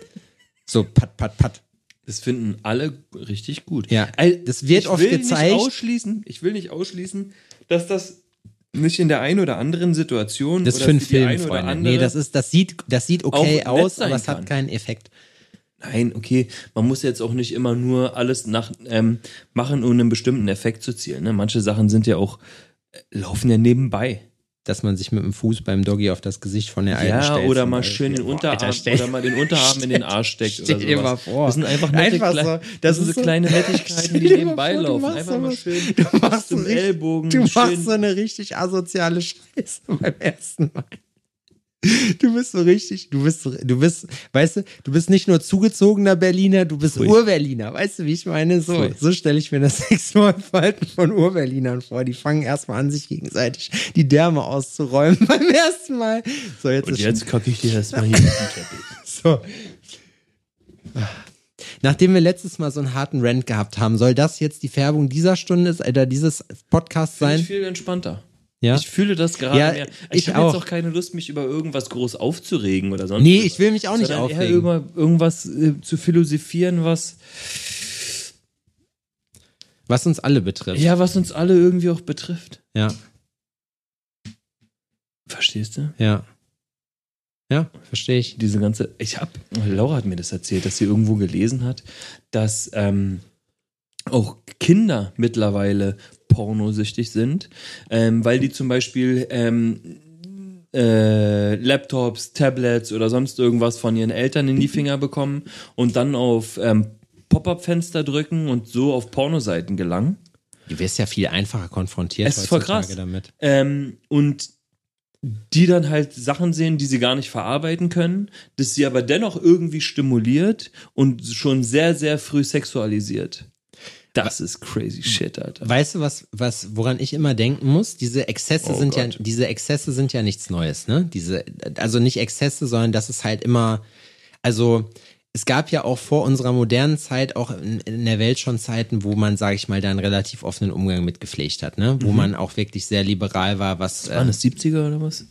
Speaker 3: So, pat, pat, pat.
Speaker 2: Das finden alle richtig gut.
Speaker 3: Ja,
Speaker 2: Ey,
Speaker 3: das wird
Speaker 2: ich
Speaker 3: oft
Speaker 2: will
Speaker 3: gezeigt.
Speaker 2: Nicht ausschließen, ich will nicht ausschließen, dass das nicht in der einen oder anderen Situation
Speaker 3: Das ist
Speaker 2: oder
Speaker 3: für einen
Speaker 2: für die
Speaker 3: Film,
Speaker 2: eine oder
Speaker 3: Freunde.
Speaker 2: andere,
Speaker 3: Nee, das ist, das sieht, das sieht okay
Speaker 2: auch nett
Speaker 3: aus,
Speaker 2: sein
Speaker 3: aber es
Speaker 2: kann.
Speaker 3: hat keinen Effekt.
Speaker 2: Nein, okay, man muss jetzt auch nicht immer nur alles nach ähm, machen, um einen bestimmten Effekt zu zielen. Ne? Manche Sachen sind ja auch, äh, laufen ja nebenbei.
Speaker 3: Dass man sich mit dem Fuß beim Doggy auf das Gesicht von der Alten
Speaker 2: Ja,
Speaker 3: stellt.
Speaker 2: oder
Speaker 3: zum
Speaker 2: mal
Speaker 3: Beispiel.
Speaker 2: schön den
Speaker 3: Boah,
Speaker 2: Unterarm
Speaker 3: Alter, stell-
Speaker 2: oder mal den Unterarm in den Arsch steckt
Speaker 3: Stell
Speaker 2: oder
Speaker 3: dir
Speaker 2: sowas.
Speaker 3: mal vor.
Speaker 2: Das sind einfach nette
Speaker 3: Einfach
Speaker 2: Kle-
Speaker 3: so,
Speaker 2: das,
Speaker 3: das
Speaker 2: sind
Speaker 3: ist
Speaker 2: so
Speaker 3: so-
Speaker 2: kleine Nettigkeiten,
Speaker 3: Stell
Speaker 2: die
Speaker 3: dir mal
Speaker 2: nebenbei
Speaker 3: vor, du
Speaker 2: laufen.
Speaker 3: machst
Speaker 2: Einfach
Speaker 3: so
Speaker 2: mal
Speaker 3: was-
Speaker 2: schön
Speaker 3: Du machst
Speaker 2: zum
Speaker 3: so richtig-
Speaker 2: Ellbogen.
Speaker 3: Du machst
Speaker 2: schön.
Speaker 3: so eine richtig asoziale Scheiße beim ersten Mal. Du bist so richtig, du bist, so- du bist, weißt du, du bist nicht nur zugezogener Berliner, du bist
Speaker 2: Pfui.
Speaker 3: Urberliner. Weißt du, wie ich meine? So,
Speaker 2: Pfui.
Speaker 3: so stelle ich mir das Sexualverhalten von Urberlinern vor. Die fangen erstmal an, sich gegenseitig die Därme auszuräumen beim ersten Mal. So, jetzt
Speaker 2: Und
Speaker 3: ist
Speaker 2: jetzt kacke ich dir erstmal hier auf den Teppich.
Speaker 3: so. Nachdem wir letztes Mal so einen harten Rant gehabt haben, soll das jetzt die Färbung dieser Stunde oder dieses Podcasts
Speaker 2: Finde
Speaker 3: sein?
Speaker 2: ich viel entspannter.
Speaker 3: Ja?
Speaker 2: Ich fühle das gerade
Speaker 3: Ja,
Speaker 2: mehr. Ich,
Speaker 3: ich
Speaker 2: habe jetzt
Speaker 3: auch.
Speaker 2: auch keine Lust, mich über irgendwas groß aufzuregen oder sonst
Speaker 3: Nee,
Speaker 2: was.
Speaker 3: ich will mich auch nicht
Speaker 2: Sondern eher
Speaker 3: aufregen.
Speaker 2: über irgendwas äh, zu philosophieren, was
Speaker 3: Was uns alle betrifft.
Speaker 2: ja, was uns alle irgendwie auch betrifft.
Speaker 3: Ja,
Speaker 2: Verstehst du?
Speaker 3: ja. Ja, verstehe ich.
Speaker 2: Diese ganze, ich hab, Laura hat mir das erzählt, dass sie irgendwo gelesen hat, dass ähm, auch Kinder mittlerweile pornosüchtig sind, ähm, weil die zum Beispiel ähm, äh, Laptops, Tablets oder sonst irgendwas von ihren Eltern in die Finger bekommen und dann auf ähm, Pop-Up-Fenster drücken und so auf Pornoseiten gelangen.
Speaker 3: Du wirst ja viel einfacher konfrontiert
Speaker 2: Es ist voll
Speaker 3: heutzutage
Speaker 2: krass.
Speaker 3: damit.
Speaker 2: Ähm, und die dann halt Sachen sehen, die sie gar nicht verarbeiten können, das sie aber dennoch irgendwie stimuliert und schon sehr, sehr früh sexualisiert. Das ist crazy shit, Alter.
Speaker 3: Weißt du, was, was, woran ich immer denken muss? Diese Exzesse
Speaker 2: Oh
Speaker 3: sind
Speaker 2: Gott.
Speaker 3: ja, diese Exzesse sind ja nichts Neues, ne? Diese, also nicht Exzesse, sondern das ist halt immer, also es gab ja auch vor unserer modernen Zeit auch in, in der Welt schon Zeiten, wo man, sage ich mal, da einen relativ offenen Umgang mit gepflegt hat, ne? Wo
Speaker 2: Mhm.
Speaker 3: man auch wirklich sehr liberal war, was.
Speaker 2: Waren
Speaker 3: Äh,
Speaker 2: das siebziger oder was?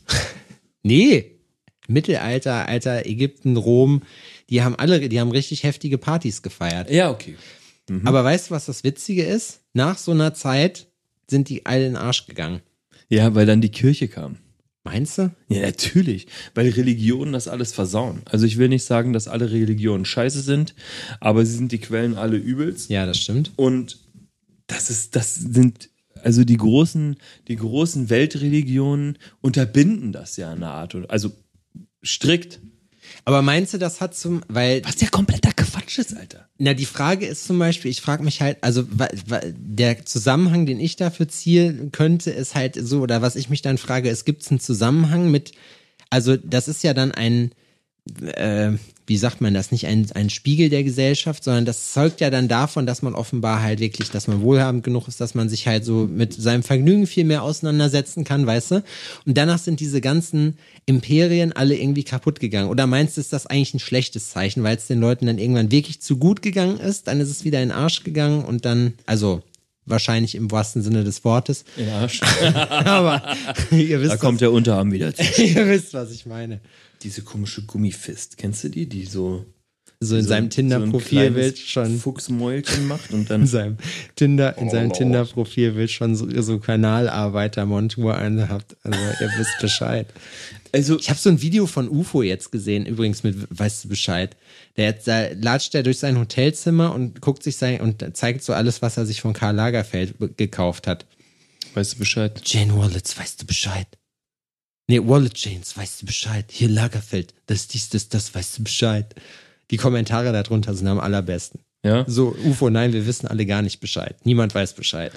Speaker 3: nee, Mittelalter, Alter, Ägypten, Rom, die haben alle, die haben richtig heftige Partys gefeiert.
Speaker 2: Ja, okay. Mhm.
Speaker 3: Aber weißt du, was das Witzige ist? Nach so einer Zeit sind die alle in den Arsch gegangen.
Speaker 2: Ja, weil dann die Kirche kam.
Speaker 3: Meinst du?
Speaker 2: Ja, natürlich, weil Religionen das alles versauen. Also ich will nicht sagen, dass alle Religionen scheiße sind, aber sie sind die Quellen alle übelst.
Speaker 3: Ja, das stimmt.
Speaker 2: Und das ist, das sind, also die großen, die großen Weltreligionen unterbinden das ja in einer Art, und- also strikt.
Speaker 3: Aber meinst du, das hat zum, weil,
Speaker 2: Was ja kompletter Quatsch ist, Alter.
Speaker 3: na, die Frage ist zum Beispiel, ich frage mich halt, also wa, wa, der Zusammenhang, den ich dafür ziehen könnte, ist halt so, oder was ich mich dann frage, es gibt einen Zusammenhang mit, also das ist ja dann ein, äh, wie sagt man das, nicht ein, ein Spiegel der Gesellschaft, sondern das zeugt ja dann davon, dass man offenbar halt wirklich, dass man wohlhabend genug ist, dass man sich halt so mit seinem Vergnügen viel mehr auseinandersetzen kann, weißt du? Und danach sind diese ganzen Imperien alle irgendwie kaputt gegangen. Oder meinst du, ist das eigentlich ein schlechtes Zeichen, weil es den Leuten dann irgendwann wirklich zu gut gegangen ist, dann ist es wieder in den Arsch gegangen und dann, also wahrscheinlich im wahrsten Sinne des Wortes.
Speaker 2: In Arsch.
Speaker 3: Aber ihr wisst,
Speaker 2: Da kommt der Unterarm wieder zu.
Speaker 3: was, ihr wisst, was ich meine.
Speaker 2: Diese komische Gummifist, kennst du die, die so
Speaker 3: So in
Speaker 2: so-
Speaker 3: seinem
Speaker 2: so ein
Speaker 3: Tinder-Profilbild
Speaker 2: kleines
Speaker 3: schon.
Speaker 2: Fuchsmäulchen macht und
Speaker 3: In
Speaker 2: dann
Speaker 3: seinem Tinder, in seinem Tinder-Profilbild schon so, so Kanalarbeiter-Montur anhabt. Also ihr wisst Bescheid.
Speaker 2: also
Speaker 3: Ich habe so ein Video von U F O jetzt gesehen, übrigens mit Weißt du Bescheid. Der jetzt, da latscht er durch sein Hotelzimmer und guckt sich sein und zeigt so alles, was er sich von Karl Lagerfeld be- gekauft hat.
Speaker 2: weißt du Bescheid.
Speaker 3: Jane Wallets, weißt du Bescheid? Nee, Wallet Janes, weißt du Bescheid? Hier Lagerfeld, das, dies, das, das, weißt du Bescheid? Die Kommentare darunter sind am allerbesten.
Speaker 2: Ja,
Speaker 3: So, U F O, nein, wir wissen alle gar nicht Bescheid. Niemand weiß Bescheid.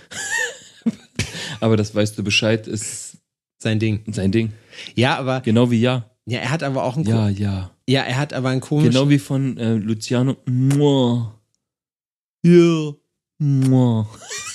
Speaker 2: aber das weißt du Bescheid ist
Speaker 3: Sein Ding.
Speaker 2: sein Ding.
Speaker 3: Ja, aber,
Speaker 2: Genau wie ja.
Speaker 3: ja, er hat aber auch einen,
Speaker 2: Ja,
Speaker 3: Ko-
Speaker 2: ja.
Speaker 3: ja, er hat aber einen komischen,
Speaker 2: Genau wie von äh, Luciano. Mua. Ja. Mua.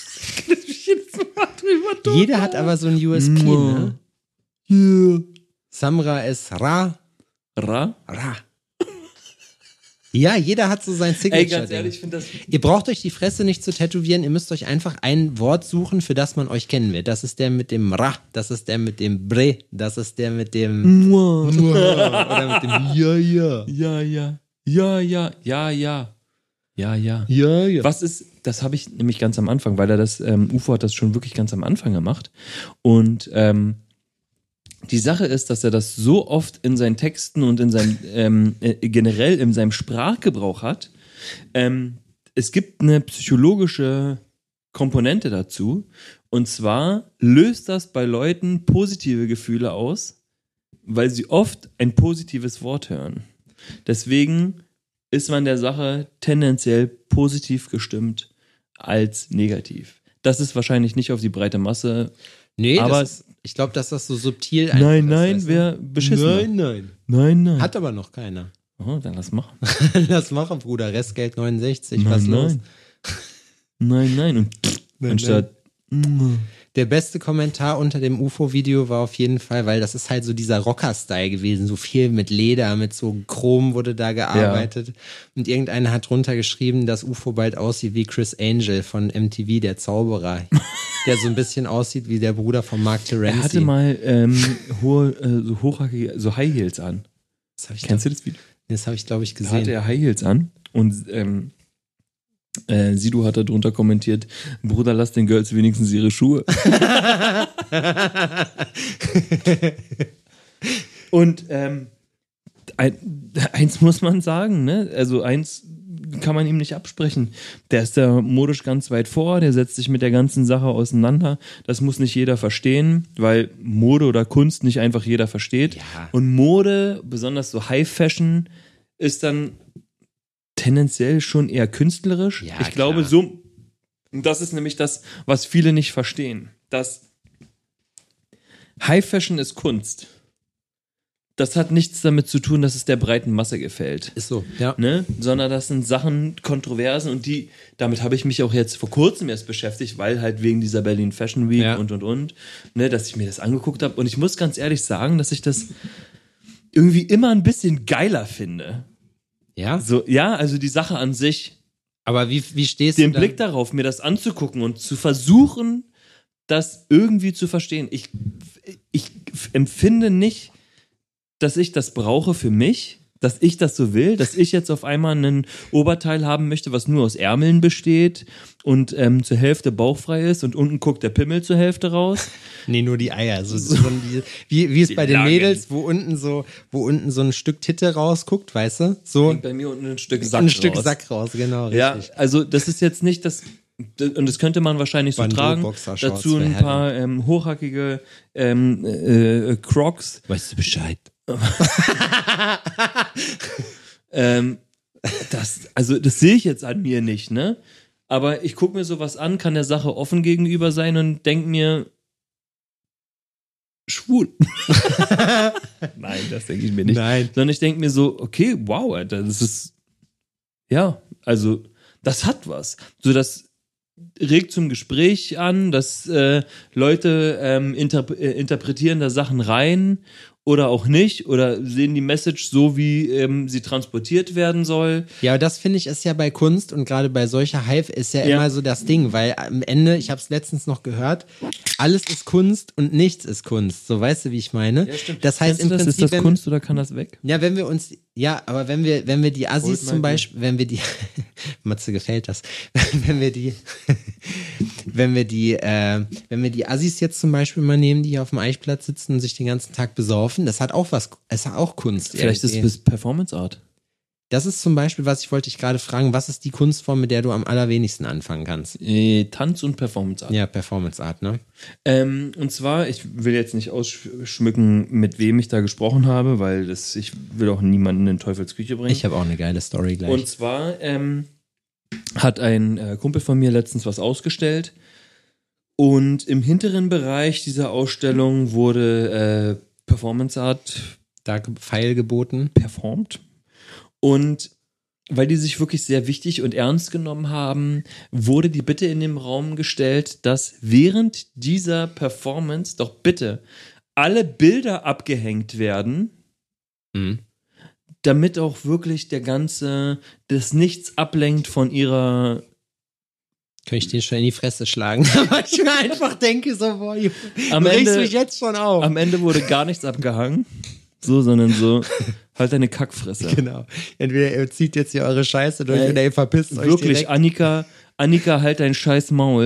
Speaker 3: jeder hat aber so ein U S P,
Speaker 2: Mua.
Speaker 3: ne?
Speaker 2: Ja.
Speaker 3: Samra ist Ra,
Speaker 2: Ra?
Speaker 3: Ra. Ja, jeder hat so sein Signature.
Speaker 2: Ey, ganz ehrlich, ich finde das.
Speaker 3: Ihr braucht euch die Fresse nicht zu tätowieren, ihr müsst euch einfach ein Wort suchen, für das man euch kennen wird. Das ist der mit dem Ra, das ist der mit dem Bre, das ist der mit dem
Speaker 2: Mua.
Speaker 3: oder mit dem Ja, ja.
Speaker 2: Ja, ja. Ja, ja. Ja, ja. Ja, ja.
Speaker 3: Ja, ja.
Speaker 2: Was ist, das habe ich nämlich ganz am Anfang, weil er das, ähm, U F O hat das schon wirklich ganz am Anfang gemacht. Und ähm, die Sache ist, dass er das so oft in seinen Texten und in seinem ähm, äh, generell in seinem Sprachgebrauch hat. Ähm, es gibt eine psychologische Komponente dazu. Und zwar löst das bei Leuten positive Gefühle aus, weil sie oft ein positives Wort hören. Deswegen ist man der Sache tendenziell positiv gestimmt als negativ. Das ist wahrscheinlich nicht auf die breite Masse.
Speaker 3: Nee,
Speaker 2: aber
Speaker 3: das ist, ich glaube, dass das so subtil einfach
Speaker 2: Nein,
Speaker 3: ist,
Speaker 2: nein,
Speaker 3: weißt du?
Speaker 2: wer beschissen.
Speaker 3: Nein, nein.
Speaker 2: Nein, nein.
Speaker 3: Hat aber noch keiner.
Speaker 2: Oh, dann lass machen.
Speaker 3: Lass machen, Bruder. Restgeld neunundsechzig.
Speaker 2: Nein,
Speaker 3: Was los?
Speaker 2: nein. Nein, nein. Und
Speaker 3: Nein,
Speaker 2: anstatt.
Speaker 3: Der beste Kommentar unter dem U F O-Video war auf jeden Fall, weil das ist halt so dieser Rocker-Style gewesen, so viel mit Leder, mit so Chrom wurde da gearbeitet. Und irgendeiner hat drunter geschrieben, dass U F O bald aussieht wie Chris Angel von M T V, der Zauberer, der so ein bisschen aussieht wie der Bruder von Mark Terenzi.
Speaker 2: Er hatte mal ähm, hohe, äh, so hochhackige, so High Heels an.
Speaker 3: das habe ich,
Speaker 2: Kennst
Speaker 3: glaub,
Speaker 2: du das Video?
Speaker 3: das hab ich glaube ich,
Speaker 2: Da hatte
Speaker 3: gesehen.
Speaker 2: er High Heels an und ähm, äh, Sido hat da drunter kommentiert, Bruder, lass den Girls wenigstens ihre Schuhe. Und ähm, ein, eins muss man sagen, ne? Also eins kann man ihm nicht absprechen. Der ist da modisch ganz weit vor, der setzt sich mit der ganzen Sache auseinander. Das muss nicht jeder verstehen, weil Mode oder Kunst nicht einfach jeder versteht.
Speaker 3: Ja.
Speaker 2: Und Mode, besonders so High Fashion, ist dann tendenziell schon eher künstlerisch.
Speaker 3: Ja,
Speaker 2: ich glaube,
Speaker 3: klar.
Speaker 2: so, das ist nämlich das, was viele nicht verstehen. Dass High Fashion ist Kunst. Das hat nichts damit zu tun, dass es der breiten Masse gefällt.
Speaker 3: Ist so, ja.
Speaker 2: Ne? Sondern das sind Sachen, Kontroversen und die, damit habe ich mich auch jetzt vor kurzem erst beschäftigt, weil halt wegen dieser Berlin Fashion Week
Speaker 3: Ja.
Speaker 2: und und und, ne, dass ich mir das angeguckt habe und ich muss ganz ehrlich sagen, dass ich das irgendwie immer ein bisschen geiler finde.
Speaker 3: Ja?
Speaker 2: So, ja, also die Sache an sich,
Speaker 3: Aber wie, wie stehst
Speaker 2: den
Speaker 3: du
Speaker 2: Blick
Speaker 3: dann?
Speaker 2: darauf, mir das anzugucken und zu versuchen, das irgendwie zu verstehen. Ich, ich empfinde nicht, dass ich das brauche für mich, dass ich das so will, dass ich jetzt auf einmal ein Oberteil haben möchte, was nur aus Ärmeln besteht und ähm, zur Hälfte bauchfrei ist und unten guckt der Pimmel zur Hälfte raus.
Speaker 3: Nee, nur die Eier. So, so die, wie, wie es
Speaker 2: Die
Speaker 3: bei den
Speaker 2: langen.
Speaker 3: Mädels, wo unten so, wo unten so ein Stück Titte rausguckt, weißt du? So
Speaker 2: Und bei mir unten ein Stück Sack
Speaker 3: ein Stück
Speaker 2: raus.
Speaker 3: Sack raus, genau,
Speaker 2: Ja,
Speaker 3: richtig.
Speaker 2: also das ist jetzt nicht das, und das könnte man wahrscheinlich so
Speaker 3: Bandeau
Speaker 2: tragen.
Speaker 3: Boxershorts
Speaker 2: Dazu ein
Speaker 3: für
Speaker 2: paar ähm, hochhackige ähm, äh, Crocs.
Speaker 3: Weißt du Bescheid?
Speaker 2: Ähm, das, also das sehe ich jetzt an mir nicht, ne? Aber ich gucke mir sowas an, kann der Sache offen gegenüber sein und denke mir, schwul. Nein, das denke ich mir nicht.
Speaker 3: Nein.
Speaker 2: Sondern ich denke mir so, okay, wow, Alter, das ist, ja, also das hat was. So, das regt zum Gespräch an, dass äh, Leute ähm, interp- äh, interpretieren da Sachen rein oder auch nicht oder sehen die Message so, wie ähm, sie transportiert werden soll.
Speaker 3: Ja, aber das finde ich ist ja bei Kunst und gerade bei solcher Hype ist ja,
Speaker 2: Ja.
Speaker 3: immer so das Ding, weil am Ende, ich habe es letztens noch gehört, alles ist Kunst und nichts ist Kunst. So, weißt du, wie ich meine? Das heißt im
Speaker 2: Kennst du das?
Speaker 3: Prinzip,
Speaker 2: Ist das
Speaker 3: wenn,
Speaker 2: Kunst oder kann das weg?
Speaker 3: ja, wenn wir uns, ja, aber wenn wir, wenn wir die Assis
Speaker 2: Holt
Speaker 3: zum
Speaker 2: mal die.
Speaker 3: Beispiel, wenn wir die, Matze gefällt das, wenn wir die, wenn wir die, äh, wenn wir die Assis jetzt zum Beispiel mal nehmen, die hier auf dem Eichplatz sitzen und sich den ganzen Tag besaufen, das hat auch was, es hat auch Kunst.
Speaker 2: Vielleicht ist
Speaker 3: irgendwie.
Speaker 2: es Performance Art.
Speaker 3: Das ist zum Beispiel, was ich wollte dich gerade fragen, was ist die Kunstform, mit der du am allerwenigsten anfangen kannst?
Speaker 2: Äh, Tanz und Performance Art.
Speaker 3: Ja, Performance Art, ne?
Speaker 2: Ähm, und zwar, ich will jetzt nicht ausschmücken, mit wem ich da gesprochen habe, weil das, ich will auch niemanden in Teufelsküche bringen.
Speaker 3: Ich habe auch eine geile Story gleich.
Speaker 2: Und zwar ähm, hat ein äh, Kumpel von mir letztens was ausgestellt und im hinteren Bereich dieser Ausstellung wurde äh, Performance Art
Speaker 3: da Pfeil geboten.
Speaker 2: performt. Und weil die sich wirklich sehr wichtig und ernst genommen haben, wurde die Bitte in den Raum gestellt, dass während dieser Performance doch bitte alle Bilder abgehängt werden,
Speaker 3: Mhm.
Speaker 2: damit auch wirklich der ganze, das nichts ablenkt von ihrer.
Speaker 3: Könnte ich den schon in die Fresse schlagen. Aber ich mir einfach denke so, boah, Junge,
Speaker 2: Am
Speaker 3: du regst
Speaker 2: Ende-
Speaker 3: mich jetzt schon auf.
Speaker 2: Am Ende wurde gar nichts abgehangen, so, sondern so, halt deine Kackfresse.
Speaker 3: Genau. Entweder ihr zieht jetzt hier eure Scheiße durch
Speaker 2: Ey,
Speaker 3: oder ihr verpisst euch
Speaker 2: Wirklich,
Speaker 3: direkt.
Speaker 2: Annika, Annika, halt dein scheiß Maul.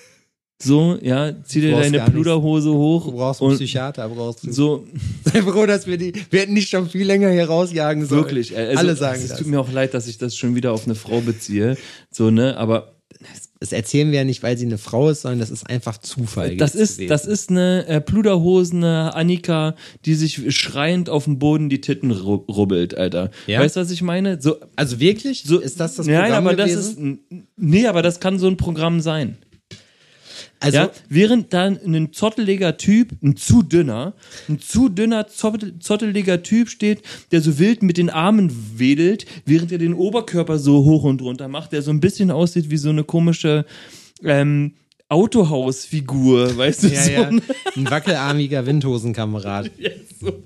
Speaker 2: So, ja, zieh dir
Speaker 3: Du brauchst
Speaker 2: deine
Speaker 3: gar nichts.
Speaker 2: Pluderhose hoch.
Speaker 3: Du brauchst einen
Speaker 2: und
Speaker 3: Psychiater, brauchst du.
Speaker 2: so,
Speaker 3: Sei froh, dass wir die, wir hätten nicht schon viel länger hier rausjagen sollen.
Speaker 2: wirklich. Also,
Speaker 3: Alle sagen
Speaker 2: es
Speaker 3: das.
Speaker 2: tut mir auch leid, dass ich das schon wieder auf eine Frau beziehe. So, ne, aber
Speaker 3: Das erzählen wir ja nicht, weil sie eine Frau ist, sondern das ist einfach Zufall.
Speaker 2: das ist,
Speaker 3: gewesen.
Speaker 2: das ist eine äh, Pluderhosene Annika, die sich schreiend auf dem Boden die Titten ru- rubbelt, Alter.
Speaker 3: Ja?
Speaker 2: Weißt du, was ich meine? So,
Speaker 3: Also wirklich?
Speaker 2: so
Speaker 3: ist das das
Speaker 2: Nein,
Speaker 3: Programm
Speaker 2: aber
Speaker 3: gewesen?
Speaker 2: das ist, n- nee, aber das kann so ein Programm sein.
Speaker 3: Also,
Speaker 2: Ja, während dann ein zotteliger Typ, ein zu dünner, ein zu dünner, zottel- zotteliger Typ steht, der so wild mit den Armen wedelt, während er den Oberkörper so hoch und runter macht, der so ein bisschen aussieht wie so eine komische ähm, Autohausfigur, weißt du?
Speaker 3: ja,
Speaker 2: so,
Speaker 3: ja,
Speaker 2: ne?
Speaker 3: ein wackelarmiger Windhosenkamerad.
Speaker 2: Ja, so.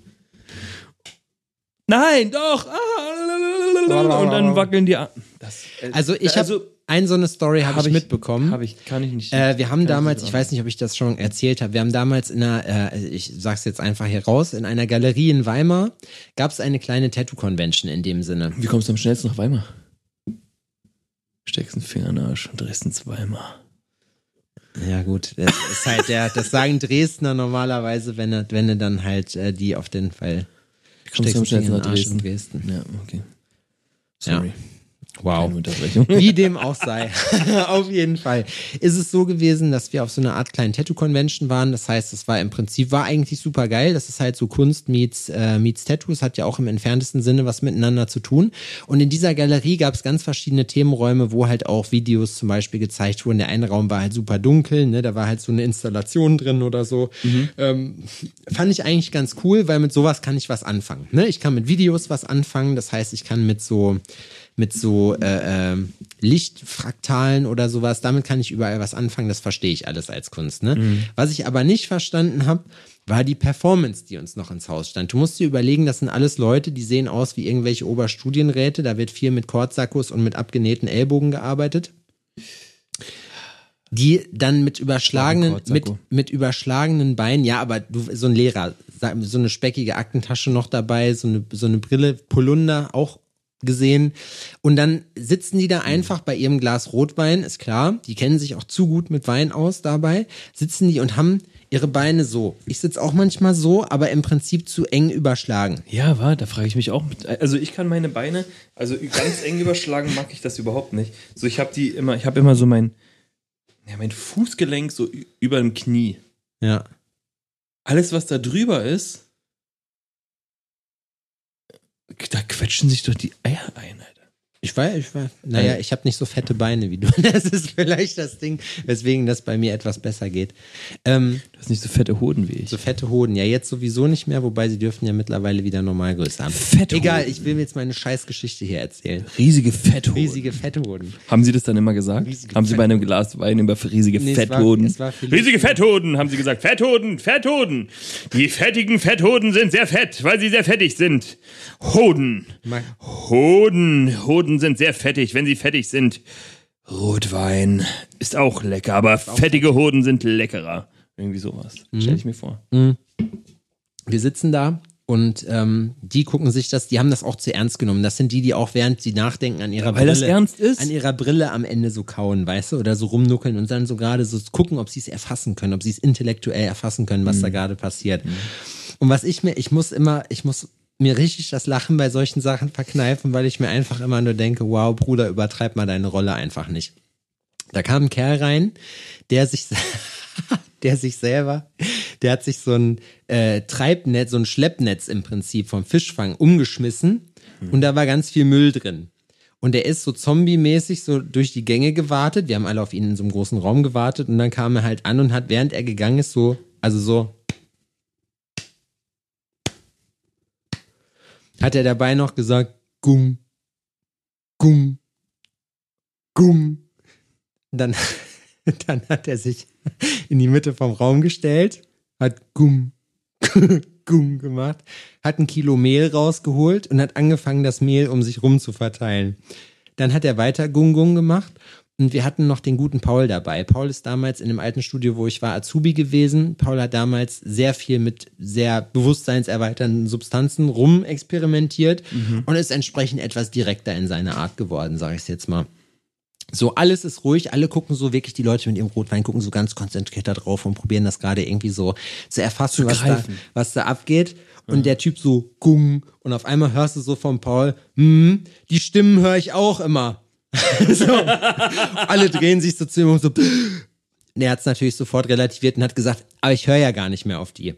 Speaker 2: Nein, doch! Ah, und dann wackeln die Arme. Das, äh,
Speaker 3: Also ich habe
Speaker 2: also,
Speaker 3: ein so eine Story habe
Speaker 2: hab
Speaker 3: ich, mitbekommen.
Speaker 2: Hab ich, kann ich nicht.
Speaker 3: Äh, wir haben
Speaker 2: kann
Speaker 3: damals,
Speaker 2: nicht
Speaker 3: ich weiß nicht, ob ich das schon erzählt habe, wir haben damals in einer, äh, ich sag's jetzt einfach hier raus, in einer Galerie in Weimar gab es eine kleine Tattoo-Convention in dem Sinne.
Speaker 2: Wie kommst du am schnellsten nach Weimar? Steckst einen Finger in den Arsch und drehst ins Weimar.
Speaker 3: Ja gut, das ist halt der, das sagen Dresdner normalerweise, wenn er, wenn er dann halt äh, die auf den Fall
Speaker 2: Wie kommst du am
Speaker 3: steckst einen
Speaker 2: schnellsten
Speaker 3: Finger
Speaker 2: nach
Speaker 3: in den Arsch in
Speaker 2: Dresden?
Speaker 3: Dresden.
Speaker 2: Ja, okay. Sorry.
Speaker 3: Wow.
Speaker 2: Keine Unterbrechung.
Speaker 3: Wie dem auch sei. Auf jeden Fall. Ist es so gewesen, dass wir auf so einer Art kleinen Tattoo-Convention waren. Das heißt, es war im Prinzip, war eigentlich super geil. Das ist halt so Kunst meets, äh, meets Tattoos, hat ja auch im entferntesten Sinne was miteinander zu tun. Und in dieser Galerie gab es ganz verschiedene Themenräume, wo halt auch Videos zum Beispiel gezeigt wurden. Der eine Raum war halt super dunkel, ne? Da war halt so eine Installation drin oder so. Mhm. Ähm, fand ich eigentlich ganz cool, weil mit sowas kann ich was anfangen. Ne? Ich kann mit Videos was anfangen. Das heißt, ich kann mit so mit so äh, äh, Lichtfraktalen oder sowas, damit kann ich überall was anfangen, das verstehe ich alles als Kunst. Ne? Mhm. Was ich aber nicht verstanden habe, war die Performance, die uns noch ins Haus stand. Du musst dir überlegen, das sind alles Leute, die sehen aus wie irgendwelche Oberstudienräte, da wird viel mit Kordsackos und mit abgenähten Ellbogen gearbeitet. Die dann mit überschlagenen, mit, mit überschlagenen Beinen, ja, aber du, so ein Lehrer, so eine speckige Aktentasche noch dabei, so eine, so eine Brille, Polunder auch gesehen. Und dann sitzen die da einfach bei ihrem Glas Rotwein, ist klar, die kennen sich auch zu gut mit Wein aus dabei, sitzen die und haben ihre Beine so. Ich sitze auch manchmal so, aber im Prinzip zu eng überschlagen.
Speaker 2: Ja, war, da frage ich mich auch. Also ich kann meine Beine, also ganz eng überschlagen mag ich das überhaupt nicht. So, ich habe die immer, ich habe immer so mein, ja, mein Fußgelenk so über dem Knie.
Speaker 3: Ja.
Speaker 2: Alles, was da drüber ist, da quetschen sich doch die Eier ein, Alter.
Speaker 3: Ich weiß, ich weiß. Naja, ich habe nicht so fette Beine wie du. Das ist vielleicht das Ding, weswegen das bei mir etwas besser geht. Ähm,
Speaker 2: du hast nicht so fette Hoden wie ich.
Speaker 3: So fette Hoden. Ja, jetzt sowieso nicht mehr, wobei sie dürfen ja mittlerweile wieder Normalgröße haben.
Speaker 2: Fette
Speaker 3: Egal,
Speaker 2: Hoden.
Speaker 3: Ich will mir jetzt meine Scheißgeschichte hier erzählen.
Speaker 2: Riesige Fetthoden.
Speaker 3: Riesige Fetthoden.
Speaker 2: Haben Sie das dann immer gesagt?
Speaker 3: Riesige
Speaker 2: haben Sie bei einem Glas Wein über riesige
Speaker 3: Nee,
Speaker 2: Fetthoden?
Speaker 3: Es war, es war
Speaker 2: riesige Fetthoden, haben Sie gesagt. Fetthoden, Fetthoden. Die fettigen Fetthoden sind sehr fett, weil sie sehr fettig sind. Hoden. Hoden. Hoden sind sehr fettig, wenn sie fettig sind. Rotwein ist auch lecker, aber fettige Hoden sind leckerer. Irgendwie sowas. Mhm. Stell ich mir vor.
Speaker 3: Mhm. Wir sitzen da und ähm, die gucken sich das, die haben das auch zu ernst genommen. Das sind die, die auch während sie nachdenken an ihrer
Speaker 2: Weil
Speaker 3: Brille,
Speaker 2: das ernst ist?
Speaker 3: an ihrer Brille am Ende so kauen, weißt du, oder so rumnuckeln und dann so gerade so gucken, ob sie es erfassen können, ob sie es intellektuell erfassen können, was mhm. da gerade passiert. Mhm. Und was ich mir, ich muss immer, ich muss mir richtig das Lachen bei solchen Sachen verkneifen, weil ich mir einfach immer nur denke, wow, Bruder, übertreib mal deine Rolle einfach nicht. Da kam ein Kerl rein, der sich, der sich selber, der hat sich so ein äh, Treibnetz, so ein Schleppnetz im Prinzip vom Fischfang umgeschmissen mhm. und da war ganz viel Müll drin. Und der ist so zombie-mäßig so durch die Gänge gewartet. Wir haben alle auf ihn in so einem großen Raum gewartet und dann kam er halt an und hat, während er gegangen ist, so, also so, hat er dabei noch gesagt, Gumm, Gumm, Gumm. Dann, dann hat er sich in die Mitte vom Raum gestellt, hat Gumm, Gumm gemacht, hat ein Kilo Mehl rausgeholt und hat angefangen, das Mehl um sich rum zu verteilen. Dann hat er weiter Gung Gung gemacht und wir hatten noch den guten Paul dabei. Paul ist damals in dem alten Studio, wo ich war, Azubi gewesen. Paul hat damals sehr viel mit sehr bewusstseinserweiternden Substanzen rumexperimentiert mhm. und ist entsprechend etwas direkter in seiner Art geworden, sage ich jetzt mal. So, alles ist ruhig, alle gucken so wirklich, die Leute mit ihrem Rotwein gucken so ganz konzentriert da drauf und probieren das gerade irgendwie so zu erfassen, zu was, da, was da abgeht. Und ja. der Typ so, gung, und auf einmal hörst du so von Paul, hm, die Stimmen höre ich auch immer. So. Alle drehen sich so zu ihm und so. Und er hat es natürlich sofort relativiert und hat gesagt, aber ich höre ja gar nicht mehr auf die.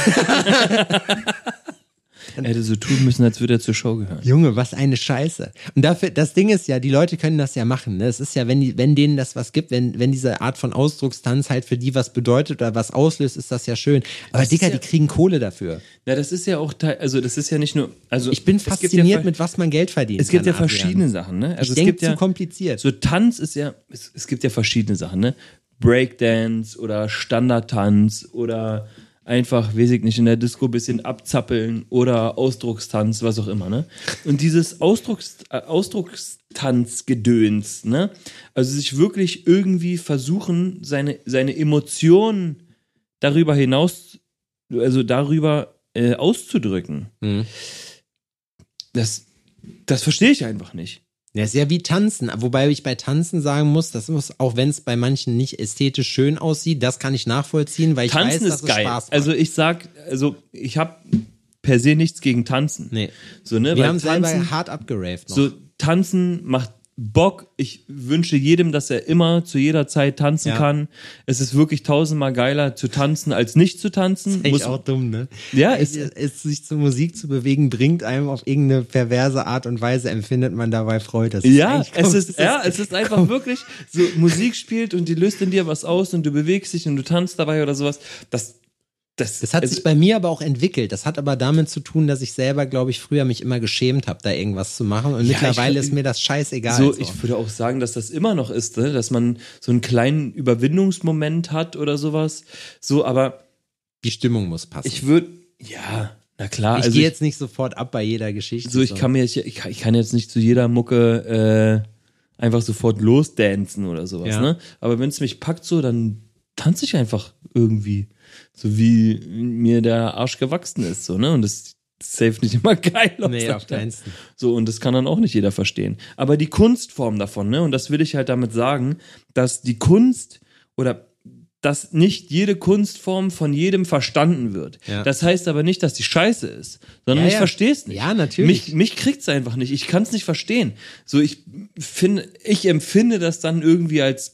Speaker 2: Er hätte so tun müssen, als würde er zur Show gehören.
Speaker 3: Junge, was eine Scheiße. Und dafür, das Ding ist ja, die Leute können das ja machen. Ne? Es ist ja, wenn, die, wenn denen das was gibt, wenn, wenn diese Art von Ausdruckstanz halt für die was bedeutet oder was auslöst, ist das ja schön. Aber Dicker, ja, die kriegen Kohle dafür.
Speaker 2: Ja, das ist ja auch, also das ist ja nicht nur, also
Speaker 3: ich bin fasziniert, ja, mit was man Geld verdient.
Speaker 2: Es gibt ja
Speaker 3: Adrian.
Speaker 2: verschiedene Sachen, ne? Also
Speaker 3: ich
Speaker 2: es
Speaker 3: denke
Speaker 2: gibt
Speaker 3: zu
Speaker 2: ja,
Speaker 3: kompliziert.
Speaker 2: So Tanz ist ja, es, es gibt ja verschiedene Sachen, ne? Breakdance oder Standardtanz oder einfach, weiß ich nicht, in der Disco ein bisschen abzappeln oder Ausdruckstanz, was auch immer, ne? Und dieses Ausdrucks, äh, Ausdruckstanzgedöns, ne? Also sich wirklich irgendwie versuchen, seine, seine Emotionen darüber hinaus, also darüber äh, auszudrücken. Mhm. Das, das verstehe ich einfach nicht.
Speaker 3: Ja, ist ja wie Tanzen, wobei ich bei Tanzen sagen muss, das muss, auch wenn es bei manchen nicht ästhetisch schön aussieht, das kann ich nachvollziehen, weil ich
Speaker 2: Tanzen
Speaker 3: weiß,
Speaker 2: ist
Speaker 3: dass
Speaker 2: geil.
Speaker 3: es Spaß macht.
Speaker 2: Also ich sag, also ich habe per se nichts gegen Tanzen.
Speaker 3: Nee.
Speaker 2: So, ne?
Speaker 3: Wir
Speaker 2: Weil
Speaker 3: haben
Speaker 2: Tanzen,
Speaker 3: selber hart abgeraved noch.
Speaker 2: So, Tanzen macht Bock. Ich wünsche jedem, dass er immer zu jeder Zeit tanzen
Speaker 3: Ja.
Speaker 2: kann. Es ist wirklich tausendmal geiler zu tanzen, als nicht zu tanzen.
Speaker 3: Echt
Speaker 2: Muss-
Speaker 3: auch dumm, ne?
Speaker 2: Ja,
Speaker 3: es,
Speaker 2: es-
Speaker 3: es, sich zur Musik zu bewegen, bringt einem auf irgendeine perverse Art und Weise, empfindet man dabei Freude. Das
Speaker 2: Ja,
Speaker 3: eigentlich
Speaker 2: es
Speaker 3: kom-
Speaker 2: ist, ja, es ist einfach wirklich so, Musik spielt und die löst in dir was aus und du bewegst dich und du tanzt dabei oder sowas. Das, das,
Speaker 3: Das hat
Speaker 2: es-
Speaker 3: sich bei mir aber auch entwickelt. Das hat aber damit zu tun, dass ich selber, glaube ich, früher mich immer geschämt habe, da irgendwas zu machen. Und
Speaker 2: Ja,
Speaker 3: mittlerweile
Speaker 2: ich-
Speaker 3: ist mir das scheißegal.
Speaker 2: so, ich würde auch sagen, dass das immer noch ist, ne? Dass man so einen kleinen Überwindungsmoment hat oder sowas. So, aber
Speaker 3: Die Stimmung muss passen.
Speaker 2: ich würde, ja, na klar.
Speaker 3: ich
Speaker 2: also
Speaker 3: gehe
Speaker 2: ich,
Speaker 3: jetzt nicht sofort ab bei jeder Geschichte.
Speaker 2: so, ich kann mir, ich, ich kann- ich kann jetzt nicht zu jeder Mucke äh, einfach sofort losdancen oder sowas,
Speaker 3: Ja.
Speaker 2: ne? Aber wenn es mich packt so, dann tanze ich einfach irgendwie. So wie mir der Arsch gewachsen ist, so, ne? Und das ist safe nicht immer geil aus.
Speaker 3: Nee, auf
Speaker 2: Alter.
Speaker 3: keinen Fall.
Speaker 2: So, und das kann dann auch nicht jeder verstehen. Aber die Kunstform davon, ne? Und das will ich halt damit sagen, dass die Kunst oder dass nicht jede Kunstform von jedem verstanden wird.
Speaker 3: Ja.
Speaker 2: Das heißt aber nicht, dass die scheiße ist, sondern
Speaker 3: Ja,
Speaker 2: ich
Speaker 3: ja.
Speaker 2: verstehe es nicht.
Speaker 3: Ja, natürlich.
Speaker 2: Mich, mich kriegt's einfach nicht. Ich kann es nicht verstehen. So, ich finde, ich empfinde das dann irgendwie als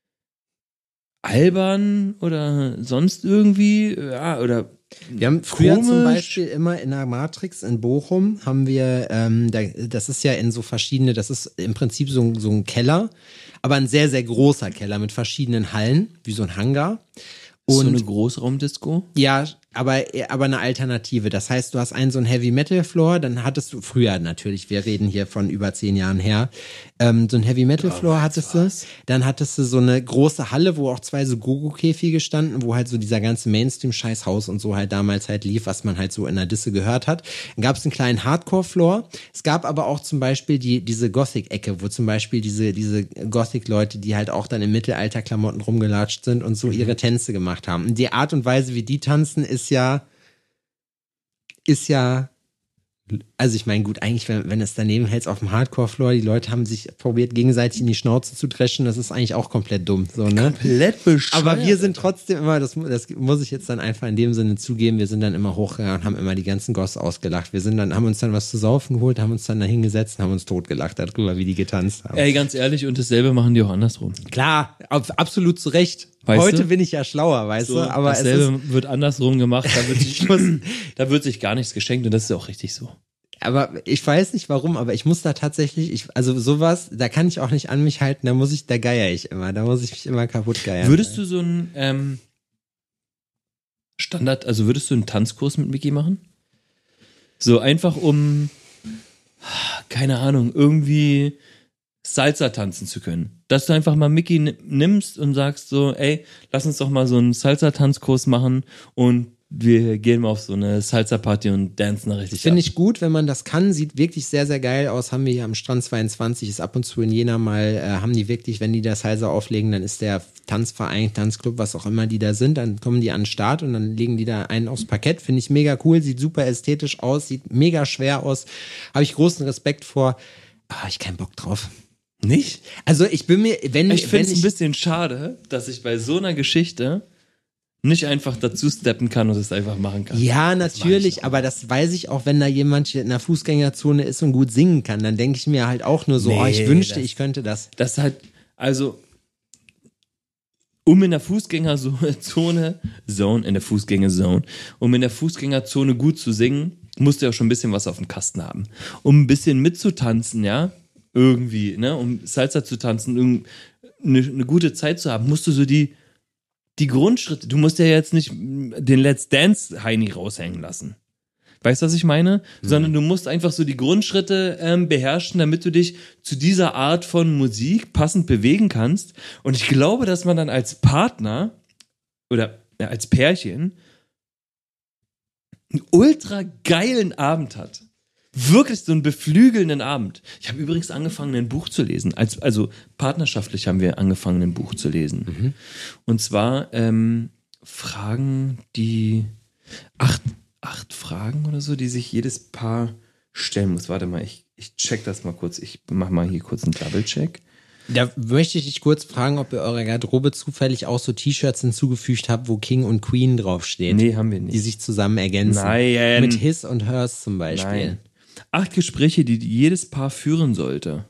Speaker 2: albern oder sonst irgendwie, ja, oder
Speaker 3: Wir haben früher
Speaker 2: komisch.
Speaker 3: zum Beispiel immer in der Matrix in Bochum haben wir, ähm, da, das ist ja in so verschiedene, das ist im Prinzip so, ein- so ein Keller, aber ein sehr, sehr großer Keller mit verschiedenen Hallen, wie so ein Hangar.
Speaker 2: so
Speaker 3: Und
Speaker 2: eine Großraumdisco.
Speaker 3: ja, aber, aber eine Alternative. Das heißt, du hast einen so einen Heavy Metal Floor, dann hattest du früher natürlich, wir reden hier von über zehn Jahren her, ähm, so ein Heavy Metal Floor hattest du. Dann hattest du so eine große Halle, wo auch zwei so Gogo-Käfige standen, wo halt so dieser ganze Mainstream-Scheißhaus und so halt damals halt lief, was man halt so in der Disse gehört hat. Dann gab es einen kleinen Hardcore-Floor. Es gab aber auch zum Beispiel die, diese Gothic-Ecke, wo zum Beispiel diese, diese Gothic-Leute, die halt auch dann im Mittelalter-Klamotten rumgelatscht sind und so ihre Tänze gemacht haben. Und die Art und Weise, wie die tanzen, ist ja, ist ja, also ich meine, gut, eigentlich, wenn, wenn es daneben hältst auf dem Hardcore-Floor, die Leute haben sich probiert, gegenseitig in die Schnauze zu dreschen, das ist eigentlich auch komplett dumm, so, ne?
Speaker 2: Komplett bescheuert.
Speaker 3: Aber wir sind trotzdem immer, das, das muss ich jetzt dann einfach in dem Sinne zugeben, wir sind dann immer hochgegangen und haben immer die ganzen Goss ausgelacht. Wir sind dann, haben uns dann was zu saufen geholt, haben uns dann da hingesetzt und haben uns totgelacht darüber, wie die getanzt haben.
Speaker 2: Ey, ganz ehrlich, und dasselbe machen die auch andersrum.
Speaker 3: Klar, auf, absolut zu Recht.
Speaker 2: Weißt
Speaker 3: Heute
Speaker 2: du?
Speaker 3: bin ich ja schlauer, weißt
Speaker 2: So,
Speaker 3: du, aber es ist,
Speaker 2: dasselbe wird andersrum gemacht, da wird, sich, da wird sich gar nichts geschenkt und das ist auch richtig so.
Speaker 3: aber ich weiß nicht warum, aber ich muss da tatsächlich, ich, also sowas, da kann ich auch nicht an mich halten, da muss ich, da geier ich immer, da muss ich mich immer kaputt geiern.
Speaker 2: Würdest du so einen ähm, Standard, also würdest du einen Tanzkurs mit Mickey machen? So einfach um, keine Ahnung, irgendwie Salsa tanzen zu können. Dass du einfach mal Mickey n- nimmst und sagst so, ey, lass uns doch mal so einen Salsa-Tanzkurs machen und wir gehen mal auf so eine Salsa-Party und dancen da richtig
Speaker 3: Finde
Speaker 2: ab.
Speaker 3: ich gut, wenn man das kann, sieht wirklich sehr, sehr geil aus. Haben wir hier am Strand zweiundzwanzig, ist ab und zu in Jena mal, äh, haben die wirklich, wenn die das Salsa auflegen, dann ist der Tanzverein, Tanzclub, was auch immer die da sind, dann kommen die an den Start und dann legen die da einen aufs Parkett. Finde ich mega cool, sieht super ästhetisch aus, sieht mega schwer aus. Habe ich großen Respekt vor. Ah, hab ich keinen Bock drauf.
Speaker 2: Nicht?
Speaker 3: Also ich bin mir, wenn
Speaker 2: Ich finde
Speaker 3: wenn
Speaker 2: es ein bisschen schade, dass ich bei so einer Geschichte nicht einfach dazu steppen kann und es einfach machen kann.
Speaker 3: Ja,
Speaker 2: Das
Speaker 3: natürlich,
Speaker 2: mach ich auch.
Speaker 3: aber das weiß ich auch, wenn da jemand in der Fußgängerzone ist und gut singen kann, dann denke ich mir halt auch nur so,
Speaker 2: Nee,
Speaker 3: oh, ich wünschte,
Speaker 2: das-
Speaker 3: ich könnte das.
Speaker 2: Das ist halt, also, um in der Fußgängerzone, Zone, in der Fußgängerzone, um in der Fußgängerzone gut zu singen, musst du ja schon ein bisschen was auf dem Kasten haben. Um ein bisschen mitzutanzen, ja, irgendwie, ne, um Salsa zu tanzen, um eine, eine gute Zeit zu haben, musst du so die, die Grundschritte, du musst ja jetzt nicht den Let's Dance Heini raushängen lassen. Weißt du, was ich meine? Mhm. Sondern du musst einfach so die Grundschritte ähm, beherrschen, damit du dich zu dieser Art von Musik passend bewegen kannst. Und ich glaube, dass man dann als Partner oder ja, als Pärchen einen ultra geilen Abend hat. Wirklich so einen beflügelnden Abend. Ich habe übrigens angefangen, ein Buch zu lesen. Als, also partnerschaftlich haben wir angefangen, ein Buch zu lesen. Mhm. Und zwar ähm, Fragen, die acht, acht Fragen oder so, die sich jedes Paar stellen muss. Warte mal, ich, ich check das mal kurz. Ich mach mal hier kurz einen Double-Check.
Speaker 3: Da möchte ich dich kurz fragen, ob ihr eurer Garderobe zufällig auch so T-Shirts hinzugefügt habt, wo King und Queen draufstehen.
Speaker 2: Nee, haben wir nicht.
Speaker 3: Die sich zusammen ergänzen.
Speaker 2: Nein.
Speaker 3: Mit His und Hers zum Beispiel.
Speaker 2: Nein. Acht Gespräche, die jedes Paar führen sollte.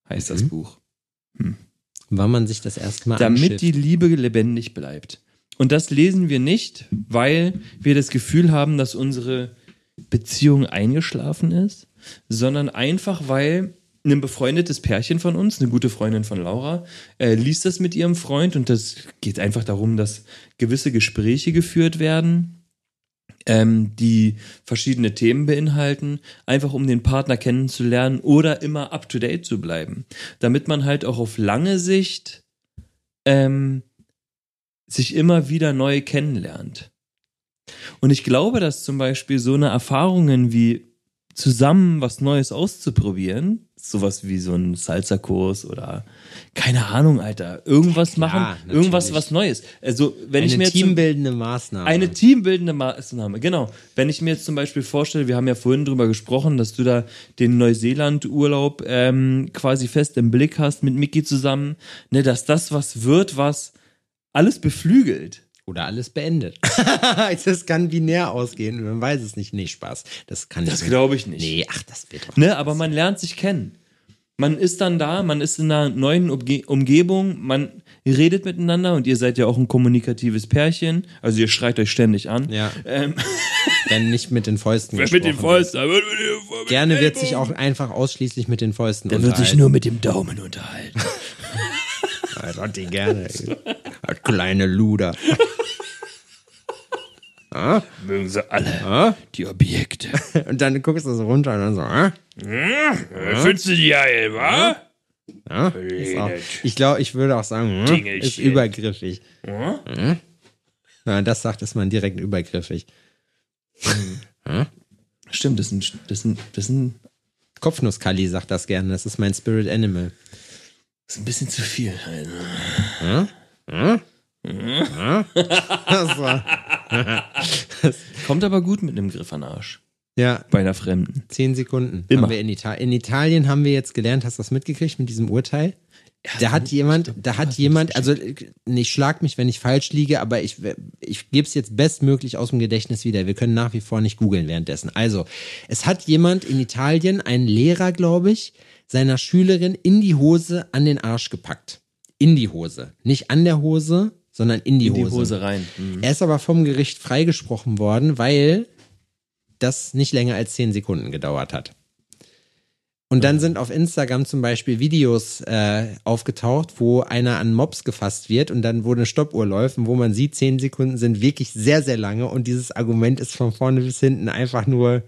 Speaker 2: heißt
Speaker 3: Mhm.
Speaker 2: das Buch.
Speaker 3: Wann man sich das erstmal
Speaker 2: Damit
Speaker 3: anschifft.
Speaker 2: die Liebe lebendig bleibt. Und das lesen wir nicht, weil wir das Gefühl haben, dass unsere Beziehung eingeschlafen ist, sondern einfach, weil ein befreundetes Pärchen von uns, eine gute Freundin von Laura, äh, liest das mit ihrem Freund und das geht einfach darum, dass gewisse Gespräche geführt werden, ähm, die verschiedene Themen beinhalten, einfach um den Partner kennenzulernen oder immer up-to-date zu bleiben, damit man halt auch auf lange Sicht ähm, sich immer wieder neu kennenlernt. Und ich glaube, dass zum Beispiel so eine Erfahrungen wie zusammen was Neues auszuprobieren, sowas wie so ein Salsa-Kurs oder keine Ahnung, Alter, irgendwas
Speaker 3: Ja, klar,
Speaker 2: machen, irgendwas
Speaker 3: natürlich.
Speaker 2: was Neues. Also wenn ich
Speaker 3: Eine
Speaker 2: mir jetzt zum-
Speaker 3: teambildende Maßnahme.
Speaker 2: eine teambildende Maßnahme, genau. Wenn ich mir jetzt zum Beispiel vorstelle, wir haben ja vorhin drüber gesprochen, dass du da den Neuseeland-Urlaub ähm, quasi fest im Blick hast mit Micky zusammen, ne, dass das was wird, was alles beflügelt.
Speaker 3: Oder alles beendet. Das kann binär ausgehen, man weiß es nicht. Nee, Spaß. Das kann
Speaker 2: Das
Speaker 3: nicht.
Speaker 2: glaube ich nicht.
Speaker 3: Nee, ach, das wird doch.
Speaker 2: Ne, aber man lernt sich kennen. Man ist dann da, man ist in einer neuen Umge- Umgebung, man redet miteinander und ihr seid ja auch ein kommunikatives Pärchen, also ihr schreit euch ständig an.
Speaker 3: Ja.
Speaker 2: Ähm,
Speaker 3: Wenn nicht mit den Fäusten
Speaker 2: mit den
Speaker 3: gesprochen
Speaker 2: Fäusten.
Speaker 3: wird. Gerne wird sich auch einfach ausschließlich mit den Fäusten
Speaker 2: Der wird sich
Speaker 3: unterhalten.
Speaker 2: nur mit dem Daumen unterhalten.
Speaker 3: Alter, die gerne. ey. Das kleine Luder. Ah?
Speaker 2: Mögen sie alle,
Speaker 3: Ah?
Speaker 2: die Objekte.
Speaker 3: Und dann guckst du so runter und dann so, ah?
Speaker 2: Findest du die geil, wa?
Speaker 3: Ja? Ist auch, ich glaube, ich würde auch sagen, hm, ist
Speaker 2: Dingelchen.
Speaker 3: übergriffig. Hm? Ja, das sagt, ist man direkt übergriffig.
Speaker 2: Stimmt, das ist ein, das ist ein, das ist ein,
Speaker 3: Kopfnusskalli sagt das gerne, das ist mein Spirit Animal.
Speaker 2: das ist ein bisschen zu viel. Alter.
Speaker 3: Hm? Hm? Hm? Das war,
Speaker 2: Kommt aber gut mit einem Griff an den Arsch.
Speaker 3: ja,
Speaker 2: Bei einer Fremden.
Speaker 3: zehn Sekunden.
Speaker 2: Immer.
Speaker 3: Haben wir in, Italien. in Italien haben wir jetzt gelernt, hast du das mitgekriegt mit diesem Urteil? Da hat jemand, da hat jemand, also nicht schlag mich, wenn ich falsch liege, aber ich, ich gebe es jetzt bestmöglich aus dem Gedächtnis wieder. Wir können nach wie vor nicht googeln währenddessen. Also, es hat jemand in Italien, ein Lehrer, glaube ich, seiner Schülerin in die Hose an den Arsch gepackt. In die Hose. Nicht an der Hose, sondern in die
Speaker 2: In
Speaker 3: Hose.
Speaker 2: die Hose rein. Mhm.
Speaker 3: Er ist aber vom Gericht freigesprochen worden, weil das nicht länger als zehn Sekunden gedauert hat. Und dann sind auf Instagram zum Beispiel Videos äh, aufgetaucht, wo einer an Mops gefasst wird und dann wo eine Stoppuhr läuft und wo man sieht, zehn Sekunden sind wirklich sehr, sehr lange und dieses Argument ist von vorne bis hinten einfach nur,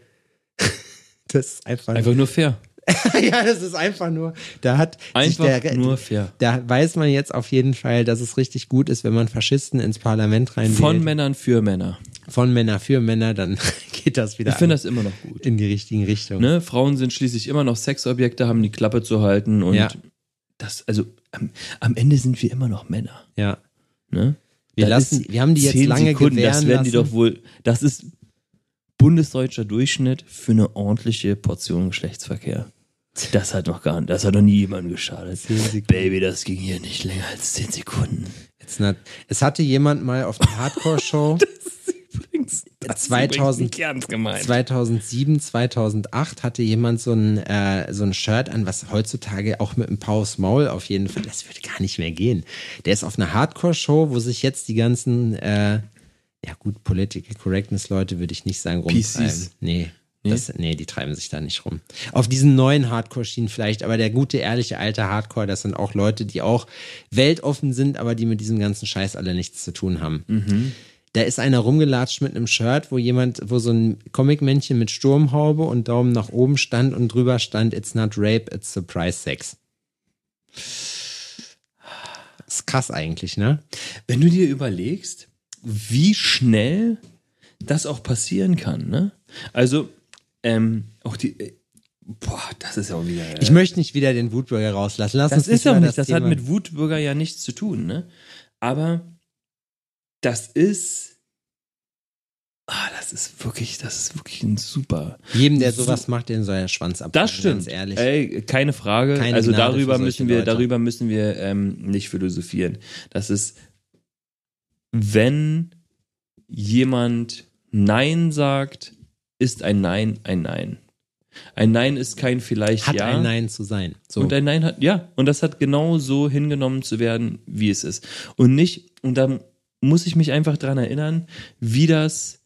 Speaker 3: das ist einfach,
Speaker 2: Einfach nur fair.
Speaker 3: ja, das ist einfach nur, da hat
Speaker 2: Einfach
Speaker 3: sich der,
Speaker 2: nur fair.
Speaker 3: da weiß man jetzt auf jeden Fall, dass es richtig gut ist, wenn man Faschisten ins Parlament reinwählt.
Speaker 2: Von Männern für Männer.
Speaker 3: Von Männer für Männer, dann geht das wieder
Speaker 2: Ich finde das immer noch gut.
Speaker 3: in die richtigen Richtungen.
Speaker 2: Ne? Frauen sind schließlich immer noch Sexobjekte, haben die Klappe zu halten und
Speaker 3: Ja.
Speaker 2: das, also am, am Ende sind wir immer noch Männer.
Speaker 3: Ja.
Speaker 2: Ne?
Speaker 3: Wir
Speaker 2: Das
Speaker 3: lassen-
Speaker 2: ist
Speaker 3: wir haben die jetzt
Speaker 2: zehn
Speaker 3: lange
Speaker 2: Sekunden,
Speaker 3: gewähren
Speaker 2: das werden die
Speaker 3: lassen.
Speaker 2: doch wohl, das ist bundesdeutscher Durchschnitt für eine ordentliche Portion Geschlechtsverkehr. Das hat noch gar nicht, das hat noch nie jemandem geschadet.
Speaker 3: Sekunden.
Speaker 2: Baby, das ging hier nicht länger als zehn Sekunden.
Speaker 3: It's not, es hatte jemand mal auf einer Hardcore-Show
Speaker 2: Übrigens, das
Speaker 3: zweitausend
Speaker 2: ist übrigens nicht ernst gemeint.
Speaker 3: zweitausendsieben, zweitausendacht hatte jemand so ein, äh, so ein Shirt an, was heutzutage auch mit einem Paar aufs Maul auf jeden Fall, das würde gar nicht mehr gehen. Der ist auf einer Hardcore-Show, wo sich jetzt die ganzen, äh, ja gut, Political Correctness-Leute würde ich nicht sagen
Speaker 2: P Cs.
Speaker 3: rumtreiben. Nee. Das, nee, die treiben sich da nicht rum. Auf diesen neuen Hardcore-Schienen vielleicht, aber der gute, ehrliche, alte Hardcore, das sind auch Leute, die auch weltoffen sind, aber die mit diesem ganzen Scheiß alle nichts zu tun haben.
Speaker 2: Mhm.
Speaker 3: Da ist einer rumgelatscht mit einem Shirt, wo jemand, wo so ein Comicmännchen mit Sturmhaube und Daumen nach oben stand und drüber stand, it's not rape, it's surprise sex. Das ist krass eigentlich, ne?
Speaker 2: Wenn du dir überlegst, wie schnell das auch passieren kann, ne? Also, ähm, auch die, äh, boah, das ist ja auch wieder. Äh,
Speaker 3: Ich möchte nicht wieder den Wutbürger rauslassen. Lass
Speaker 2: das
Speaker 3: uns
Speaker 2: ist
Speaker 3: über
Speaker 2: doch nicht, das,
Speaker 3: Thema-
Speaker 2: hat mit Wutbürger ja nichts zu tun, ne? Aber das ist, ah, das ist wirklich, das ist wirklich ein super.
Speaker 3: Jedem, der sowas macht, den soll der Schwanz abhauen.
Speaker 2: Das stimmt.
Speaker 3: Ganz ehrlich.
Speaker 2: Ey, keine Frage.
Speaker 3: Keine
Speaker 2: also
Speaker 3: Gnade
Speaker 2: darüber
Speaker 3: für solche
Speaker 2: müssen wir,
Speaker 3: Leute.
Speaker 2: darüber müssen wir ähm, nicht philosophieren. Das ist, wenn jemand Nein sagt, ist ein Nein ein Nein. Ein Nein ist kein vielleicht
Speaker 3: Hat
Speaker 2: ja.
Speaker 3: ein Nein zu sein. So.
Speaker 2: Und ein Nein hat, ja, und das hat genau so hingenommen zu werden, wie es ist. Und nicht, und da muss ich mich einfach dran erinnern, wie das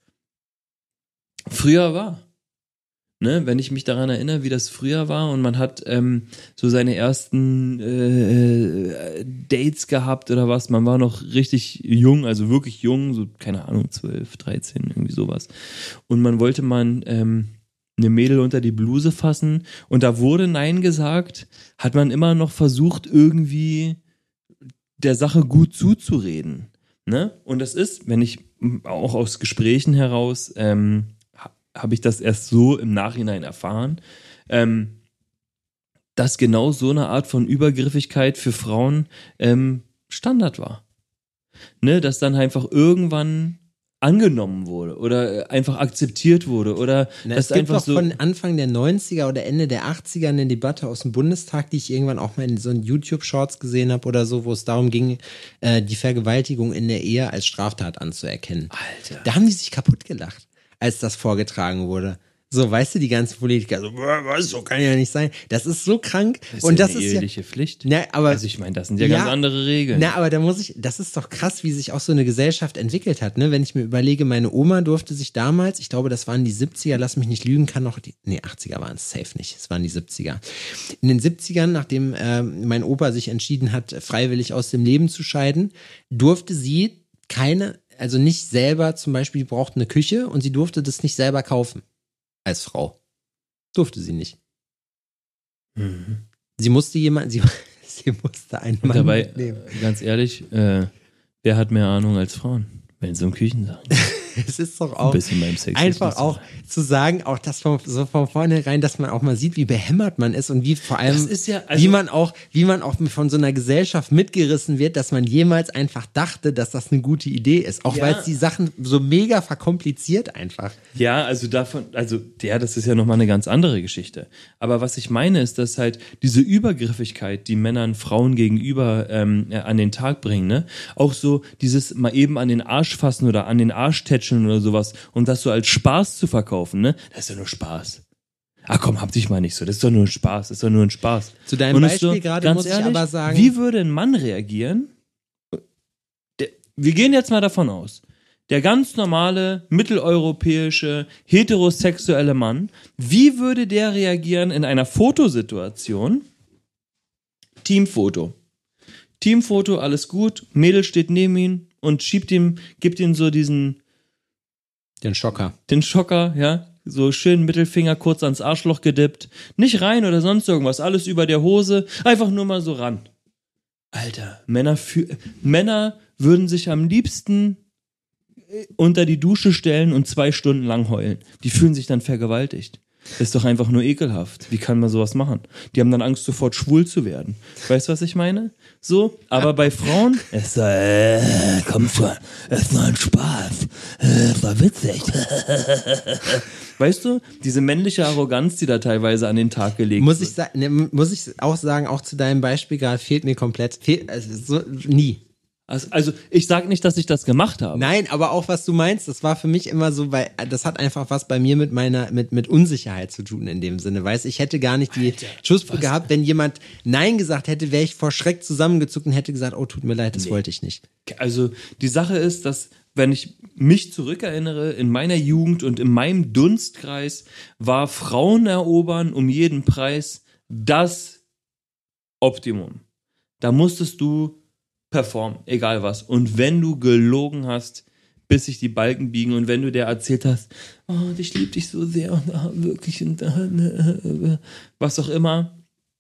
Speaker 2: früher war. Ne? Wenn ich mich daran erinnere, wie das früher war und man hat ähm, so seine ersten äh, Dates gehabt oder was, man war noch richtig jung, also wirklich jung, so, keine Ahnung, zwölf, dreizehn, irgendwie sowas. Und man wollte mal ähm, eine Mädel unter die Bluse fassen und da wurde Nein gesagt, hat man immer noch versucht, irgendwie der Sache gut zuzureden. Ne? Und das ist, wenn ich auch aus Gesprächen heraus, ähm, ha, habe ich das erst so im Nachhinein erfahren, ähm, dass genau so eine Art von Übergriffigkeit für Frauen ähm, Standard war. Ne? Dass dann einfach irgendwann angenommen wurde oder einfach akzeptiert wurde oder
Speaker 3: Na,
Speaker 2: das
Speaker 3: es gibt
Speaker 2: einfach
Speaker 3: doch
Speaker 2: so
Speaker 3: von Anfang der neunziger oder Ende der achtziger eine Debatte aus dem Bundestag, die ich irgendwann auch mal in so einen YouTube-Shorts gesehen habe oder so, wo es darum ging, äh, die Vergewaltigung in der Ehe als Straftat anzuerkennen.
Speaker 2: Alter.
Speaker 3: Da haben die sich kaputt gelacht, als das vorgetragen wurde. So, weißt du, die ganzen Politiker, so, was, so kann ja nicht sein. Das ist so krank.
Speaker 2: Das ist
Speaker 3: und
Speaker 2: ja
Speaker 3: das
Speaker 2: eine
Speaker 3: ist
Speaker 2: eheliche
Speaker 3: ja,
Speaker 2: Pflicht.
Speaker 3: Na, aber,
Speaker 2: Also ich meine, das sind ja,
Speaker 3: Ja,
Speaker 2: ganz andere Regeln.
Speaker 3: Na, aber da muss ich, das ist doch krass, wie sich auch so eine Gesellschaft entwickelt hat, ne? Wenn ich mir überlege, meine Oma durfte sich damals, ich glaube, das waren die siebziger, lass mich nicht lügen, kann noch die, nee, achtziger waren es safe nicht, es waren die siebziger. In den siebzigern, nachdem äh, mein Opa sich entschieden hat, freiwillig aus dem Leben zu scheiden, durfte sie keine, also nicht selber, zum Beispiel, die brauchte eine Küche und sie durfte das nicht selber kaufen. Als Frau. Durfte sie nicht.
Speaker 2: Mhm.
Speaker 3: Sie musste jemand, sie, sie musste einen
Speaker 2: Und
Speaker 3: Mann
Speaker 2: dabei,
Speaker 3: mitnehmen.
Speaker 2: äh, ganz ehrlich, äh, wer hat mehr Ahnung als Frauen, wenn es um Küchensachen geht?
Speaker 3: Es ist doch
Speaker 2: Ein
Speaker 3: auch
Speaker 2: bisschen beim Sex.
Speaker 3: einfach auch zu sagen, auch das von, so von vornherein, dass man auch mal sieht, wie behämmert man ist und wie vor allem,
Speaker 2: Das ist ja, also-
Speaker 3: wie man auch, wie man auch von so einer Gesellschaft mitgerissen wird, dass man jemals einfach dachte, dass das eine gute Idee ist. Auch
Speaker 2: Ja.
Speaker 3: weil es die Sachen so mega verkompliziert einfach.
Speaker 2: Ja, also davon, also ja, das ist ja nochmal eine ganz andere Geschichte. Aber was ich meine, ist, dass halt diese Übergriffigkeit, die Männern Frauen gegenüber ähm, ja, an den Tag bringen, ne, auch so dieses mal eben an den Arsch fassen oder an den Arsch tätscheln oder sowas und das so als Spaß zu verkaufen, ne, das ist ja nur Spaß. Ach komm, hab dich mal nicht so, das ist doch nur ein Spaß, das ist doch nur ein Spaß.
Speaker 3: Zu deinem
Speaker 2: Und es ist
Speaker 3: Beispiel gerade
Speaker 2: ganz
Speaker 3: muss ich
Speaker 2: ehrlich,
Speaker 3: aber sagen-
Speaker 2: wie würde ein Mann reagieren? Der, wir gehen jetzt mal davon aus, der ganz normale, mitteleuropäische, heterosexuelle Mann, wie würde der reagieren in einer Fotosituation? Teamfoto. Teamfoto, alles gut, Mädel steht neben ihm und schiebt ihm, gibt ihm so diesen,
Speaker 3: Den Schocker.
Speaker 2: den Schocker, ja, so schön Mittelfinger kurz ans Arschloch gedippt, nicht rein oder sonst irgendwas, alles über der Hose, einfach nur mal so ran. Alter, Männer, für, Männer würden sich am liebsten unter die Dusche stellen und zwei Stunden lang heulen. Die fühlen sich dann vergewaltigt. Das ist doch einfach nur ekelhaft. Wie kann man sowas machen? Die haben dann Angst, sofort schwul zu werden. Weißt du, was ich meine? So, aber bei Frauen, es war, äh, komm schon, es war ein Spaß, es war witzig. Weißt du, diese männliche Arroganz, die da teilweise an den Tag gelegt
Speaker 3: Muss
Speaker 2: wird.
Speaker 3: ich, sa- ne, muss ich auch sagen, auch zu deinem Beispiel gerade fehlt mir komplett, fehlt, also so, nie.
Speaker 2: Also, also ich sag nicht, dass ich das gemacht habe.
Speaker 3: Nein, aber auch was du meinst, das war für mich immer so, weil das hat einfach was bei mir mit meiner mit mit Unsicherheit zu tun in dem Sinne, weißt, ich hätte gar nicht die
Speaker 2: Alter,
Speaker 3: Schusspe
Speaker 2: was?
Speaker 3: gehabt, wenn jemand Nein gesagt hätte, wäre ich vor Schreck zusammengezuckt und hätte gesagt, oh, tut mir leid, das
Speaker 2: Nee.
Speaker 3: wollte ich nicht.
Speaker 2: Also die Sache ist, dass wenn ich mich zurückerinnere, in meiner Jugend und in meinem Dunstkreis war Frauen erobern um jeden Preis das Optimum. Da musstest du performen, egal was. Und wenn du gelogen hast, bis sich die Balken biegen und wenn du dir erzählt hast, oh, ich liebe dich so sehr und ah, wirklich und ah, ne, äh, was auch immer,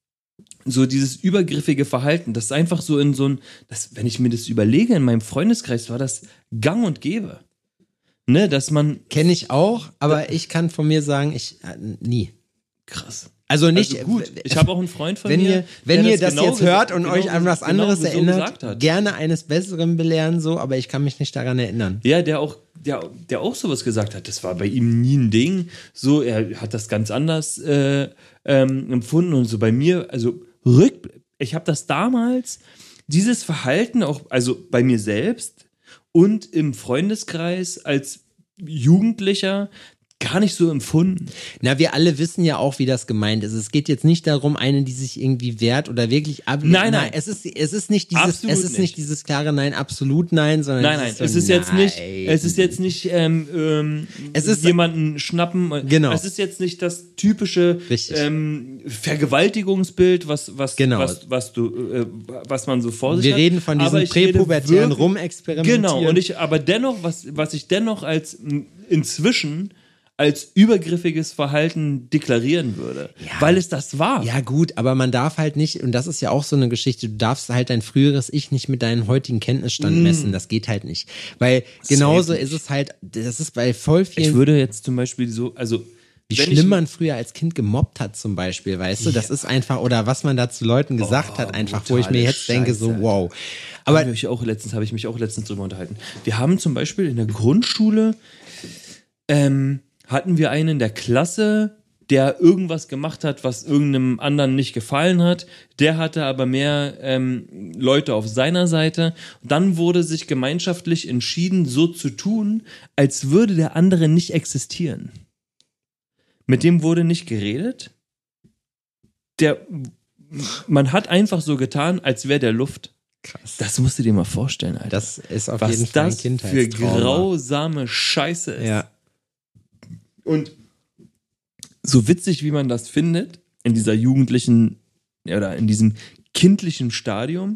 Speaker 2: so dieses übergriffige Verhalten, das ist einfach so in so ein, das, wenn ich mir das überlege, in meinem Freundeskreis war das gang und gäbe. Ne, dass man,
Speaker 3: Kenne ich auch, aber ich kann von mir sagen, ich äh, nie.
Speaker 2: krass.
Speaker 3: Also nicht
Speaker 2: Also gut, ich habe auch einen Freund von
Speaker 3: wenn
Speaker 2: mir,
Speaker 3: ihr, wenn
Speaker 2: der
Speaker 3: ihr das
Speaker 2: genau
Speaker 3: jetzt
Speaker 2: ges-
Speaker 3: hört und
Speaker 2: genau
Speaker 3: euch an was
Speaker 2: genau
Speaker 3: anderes
Speaker 2: so
Speaker 3: erinnert,
Speaker 2: gesagt hat.
Speaker 3: gerne eines Besseren belehren, so, aber ich kann mich nicht daran erinnern.
Speaker 2: Ja, der auch, der, der auch sowas gesagt hat. Das war bei ihm nie ein Ding. So, er hat das ganz anders äh, ähm, empfunden und so bei mir, also rück, ich habe das damals, dieses Verhalten auch, also bei mir selbst und im Freundeskreis als Jugendlicher gar nicht so empfunden.
Speaker 3: Na, wir alle wissen ja auch, wie das gemeint ist. Es geht jetzt nicht darum, eine, die sich irgendwie wehrt oder wirklich ablehnt.
Speaker 2: Nein, nein.
Speaker 3: Es ist, es ist nicht dieses,
Speaker 2: Absolut
Speaker 3: es ist nicht.
Speaker 2: nicht
Speaker 3: dieses klare Nein, absolut Nein, sondern
Speaker 2: Nein, nein,
Speaker 3: es ist, so,
Speaker 2: es ist
Speaker 3: nein.
Speaker 2: jetzt nicht, es ist jetzt nicht ähm, ähm,
Speaker 3: Es ist-
Speaker 2: jemanden schnappen.
Speaker 3: Genau.
Speaker 2: Es ist jetzt nicht das typische
Speaker 3: Richtig.
Speaker 2: ähm, Vergewaltigungsbild, was was
Speaker 3: Genau.
Speaker 2: was was du äh, was man so vor sich
Speaker 3: Wir
Speaker 2: hat.
Speaker 3: reden von
Speaker 2: Aber
Speaker 3: diesem
Speaker 2: ich rede
Speaker 3: präpubertären
Speaker 2: wirklich-
Speaker 3: Rumexperimentieren.
Speaker 2: Genau. Und ich, aber dennoch, was was ich dennoch als m, inzwischen als übergriffiges Verhalten deklarieren würde,
Speaker 3: Ja.
Speaker 2: weil es das war.
Speaker 3: Ja gut, aber man darf halt nicht, und das ist ja auch so eine Geschichte, du darfst halt dein früheres Ich nicht mit deinem heutigen Kenntnisstand
Speaker 2: Mm.
Speaker 3: messen, das geht halt nicht. Weil genauso ist es halt, das ist bei voll vielen,
Speaker 2: Ich würde jetzt zum Beispiel so, also
Speaker 3: wie
Speaker 2: wenn
Speaker 3: schlimm
Speaker 2: ich,
Speaker 3: man früher als Kind gemobbt hat zum Beispiel, weißt du, das ist einfach, oder was man da zu Leuten gesagt
Speaker 2: Oh,
Speaker 3: hat, einfach, wo ich mir
Speaker 2: brutale
Speaker 3: jetzt denke, so
Speaker 2: Scheiße.
Speaker 3: wow.
Speaker 2: Aber
Speaker 3: Aber
Speaker 2: habe ich auch letztens habe ich mich auch letztens drüber unterhalten. Wir haben zum Beispiel in der Grundschule ähm, hatten wir einen in der Klasse, der irgendwas gemacht hat, was irgendeinem anderen nicht gefallen hat. Der hatte aber mehr ähm, Leute auf seiner Seite. Dann wurde sich gemeinschaftlich entschieden, so zu tun, als würde der andere nicht existieren. Mit dem wurde nicht geredet. Der, man hat einfach so getan, als wäre der Luft.
Speaker 3: krass.
Speaker 2: Das musst du dir mal vorstellen, Alter.
Speaker 3: Das ist auf
Speaker 2: Was
Speaker 3: jeden Fall ein
Speaker 2: das für
Speaker 3: Kindheitstrauma.
Speaker 2: grausame Scheiße ist.
Speaker 3: Ja,
Speaker 2: Und so witzig, wie man das findet, in dieser jugendlichen ja, oder in diesem kindlichen Stadium,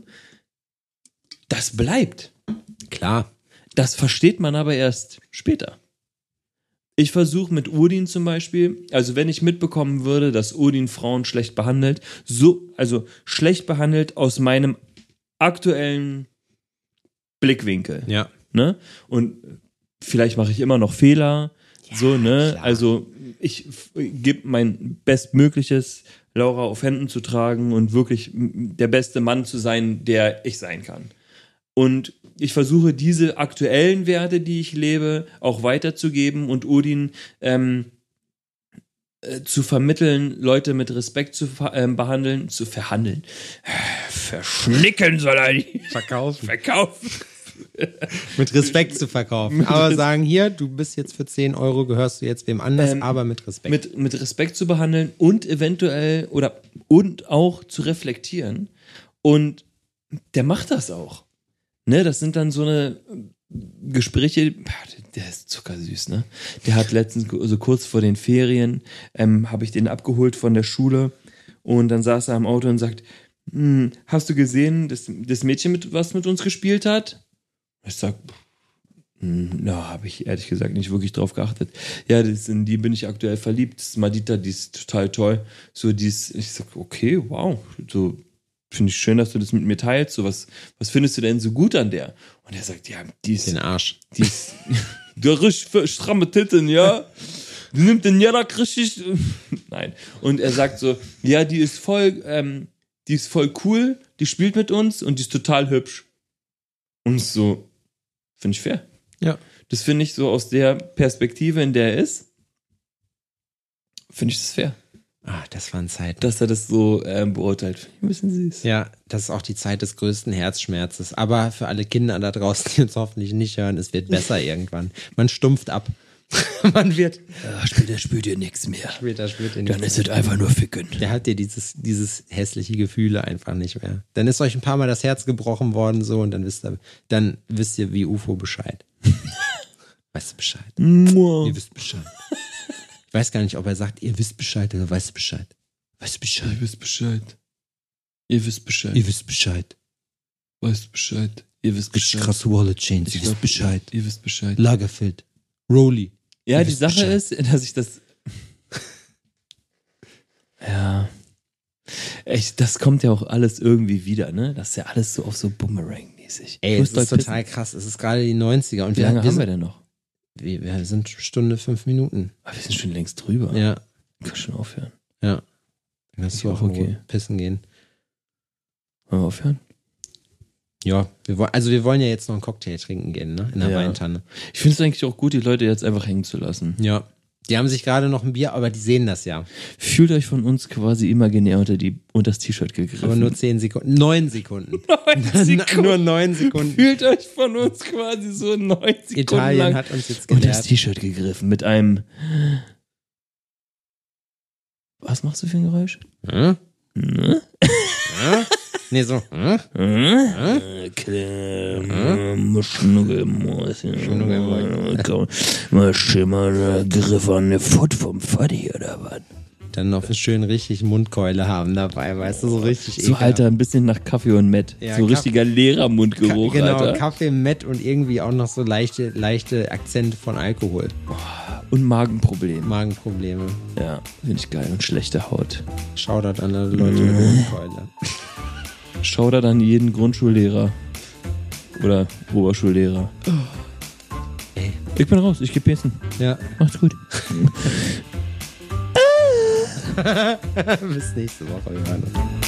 Speaker 2: das bleibt.
Speaker 3: klar.
Speaker 2: Das versteht man aber erst später. Ich versuche mit Odin zum Beispiel, also wenn ich mitbekommen würde, dass Odin Frauen schlecht behandelt, so, also schlecht behandelt aus meinem aktuellen Blickwinkel.
Speaker 3: Ja.
Speaker 2: Ne? Und vielleicht mache ich immer noch Fehler, so, ne?
Speaker 3: klar.
Speaker 2: Also ich gebe mein Bestmögliches, Laura auf Händen zu tragen und wirklich der beste Mann zu sein, der ich sein kann. Und ich versuche diese aktuellen Werte, die ich lebe, auch weiterzugeben und Odin ähm, äh, zu vermitteln, Leute mit Respekt zu ver ähm, behandeln, zu verhandeln. Verschnicken soll er die.
Speaker 3: Verkaufen.
Speaker 2: Verkaufen.
Speaker 3: Mit Respekt zu verkaufen. Aber sagen, hier, du bist jetzt für zehn Euro, gehörst du jetzt wem anders,
Speaker 2: Ähm,
Speaker 3: aber mit Respekt.
Speaker 2: Mit, mit Respekt zu behandeln und eventuell oder und auch zu reflektieren. Und der macht das auch. Ne, das sind dann so eine Gespräche, der ist zuckersüß, ne? Der hat letztens, so also kurz vor den Ferien, ähm, habe ich den abgeholt von der Schule und dann saß er am Auto und sagt, hm, hast du gesehen, das, das Mädchen, mit, was mit uns gespielt hat? Ich sag, hm, na, habe ich ehrlich gesagt nicht wirklich drauf geachtet. Ja, das, in die bin ich aktuell verliebt. Das ist Madita, die ist total toll. So, die ist, ich sag, okay, wow, so finde ich schön, dass du das mit mir teilst. So, was, was findest du denn so gut an der? Und er sagt, ja, die ist,
Speaker 3: Den Arsch.
Speaker 2: die ist, der richtig für stramme Titten, ja. Die nimmt den Jarak richtig. Nein. Und er sagt so, ja, die ist voll, ähm, die ist voll cool, die spielt mit uns und die ist total hübsch. Und so, finde ich fair.
Speaker 3: Ja.
Speaker 2: Das finde ich so aus der Perspektive, in der er ist, finde ich das fair.
Speaker 3: Ah, das waren Zeiten.
Speaker 2: Dass er das so ähm, beurteilt. Finde ich ein bisschen süß.
Speaker 3: Ja, das ist auch die Zeit des größten Herzschmerzes. Aber für alle Kinder da draußen, die uns hoffentlich nicht hören, es wird besser irgendwann. Man stumpft ab. Man wird.
Speaker 2: Ja, später spürt ihr nichts mehr.
Speaker 3: Später spürt ihr
Speaker 2: Dann
Speaker 3: nichts.
Speaker 2: ist es einfach nur ficken.
Speaker 3: Der hat dir dieses, dieses hässliche Gefühle einfach nicht mehr. Dann ist euch ein paar Mal das Herz gebrochen worden, so, und dann wisst ihr, dann wisst ihr wie U F O Bescheid. Weißt du Bescheid?
Speaker 2: Mua.
Speaker 3: Ihr wisst Bescheid. Ich weiß gar nicht, ob er sagt, ihr wisst Bescheid oder weißt du Bescheid. Weißt du Bescheid?
Speaker 2: Ihr wisst Bescheid. Ihr wisst Bescheid.
Speaker 3: Ihr wisst Bescheid.
Speaker 2: Weißt Bescheid. Ihr wisst Bescheid.
Speaker 3: Krass Wallet Chains,
Speaker 2: Ich
Speaker 3: ihr
Speaker 2: glaub,
Speaker 3: wisst Bescheid.
Speaker 2: Ihr wisst Bescheid.
Speaker 3: Lagerfeld. Rolly.
Speaker 2: Ja,
Speaker 3: Ihr
Speaker 2: die
Speaker 3: wisst
Speaker 2: Sache
Speaker 3: Bescheid.
Speaker 2: ist, dass ich das. Ja. Echt, das kommt ja auch alles irgendwie wieder, ne? Das ist ja alles so auf so Boomerang-mäßig.
Speaker 3: Ey,
Speaker 2: Ich muss
Speaker 3: es ist
Speaker 2: bald
Speaker 3: total krass. Es ist gerade die neunziger. Und
Speaker 2: pissen. Wie
Speaker 3: wir,
Speaker 2: lange
Speaker 3: wir,
Speaker 2: haben wir
Speaker 3: sind,
Speaker 2: denn noch?
Speaker 3: wir, wir sind Stunde, fünf Minuten.
Speaker 2: Ah, wir sind schon längst drüber.
Speaker 3: Ja,
Speaker 2: Kann schon aufhören.
Speaker 3: ja. Dann kannst
Speaker 2: Ich
Speaker 3: du auch
Speaker 2: auch, okay.
Speaker 3: okay. pissen gehen.
Speaker 2: Wollen wir aufhören?
Speaker 3: Ja, wir wollen, also wir wollen ja jetzt noch einen Cocktail trinken gehen, ne? In der
Speaker 2: Ja.
Speaker 3: Weintanne.
Speaker 2: Ich finde es eigentlich auch gut, die Leute jetzt einfach hängen zu lassen.
Speaker 3: Ja. Die haben sich gerade noch ein Bier, aber die sehen das ja.
Speaker 2: Fühlt euch von uns quasi imaginär unter, die, unter das T-Shirt gegriffen.
Speaker 3: Aber nur zehn Sekunden. Neun Sekunden.
Speaker 2: neun Sekunden.
Speaker 3: Nur neun Sekunden.
Speaker 2: Fühlt euch von uns quasi so neun Sekunden
Speaker 3: Italien
Speaker 2: lang
Speaker 3: hat uns jetzt
Speaker 2: unter das
Speaker 3: gelehrt.
Speaker 2: T-Shirt gegriffen mit einem. Was machst du für ein Geräusch?
Speaker 3: Hm?
Speaker 2: Ne?
Speaker 3: Hm? Nee, so. Hm?
Speaker 2: Hm? Klemm, Schnuggelmäuschen.
Speaker 3: Schnuggelmäuschen.
Speaker 2: Mal schimmer Griff an der Foot vom Fuddy oder was?
Speaker 3: Dann noch schön richtig Mundkeule haben dabei, weißt du, so richtig
Speaker 2: So
Speaker 3: ekelhaft.
Speaker 2: Alter, ein bisschen nach Kaffee und Mett.
Speaker 3: Ja,
Speaker 2: so
Speaker 3: Kaff-
Speaker 2: richtiger Lehrermundgeruch,
Speaker 3: Ka- genau,
Speaker 2: Alter.
Speaker 3: Kaffee, Mett und irgendwie auch noch so leichte, leichte Akzente von Alkohol.
Speaker 2: Und Magenprobleme.
Speaker 3: Magenprobleme.
Speaker 2: Ja, finde ich geil. Und schlechte Haut.
Speaker 3: Shoutout an alle Leute mit Mundkeule.
Speaker 2: Schau da dann jeden Grundschullehrer. Oder Oberschullehrer.
Speaker 3: Ey.
Speaker 2: Ich bin raus, ich geh pissen.
Speaker 3: Ja.
Speaker 2: Macht's gut.
Speaker 3: Bis nächste Woche. Wir hören uns.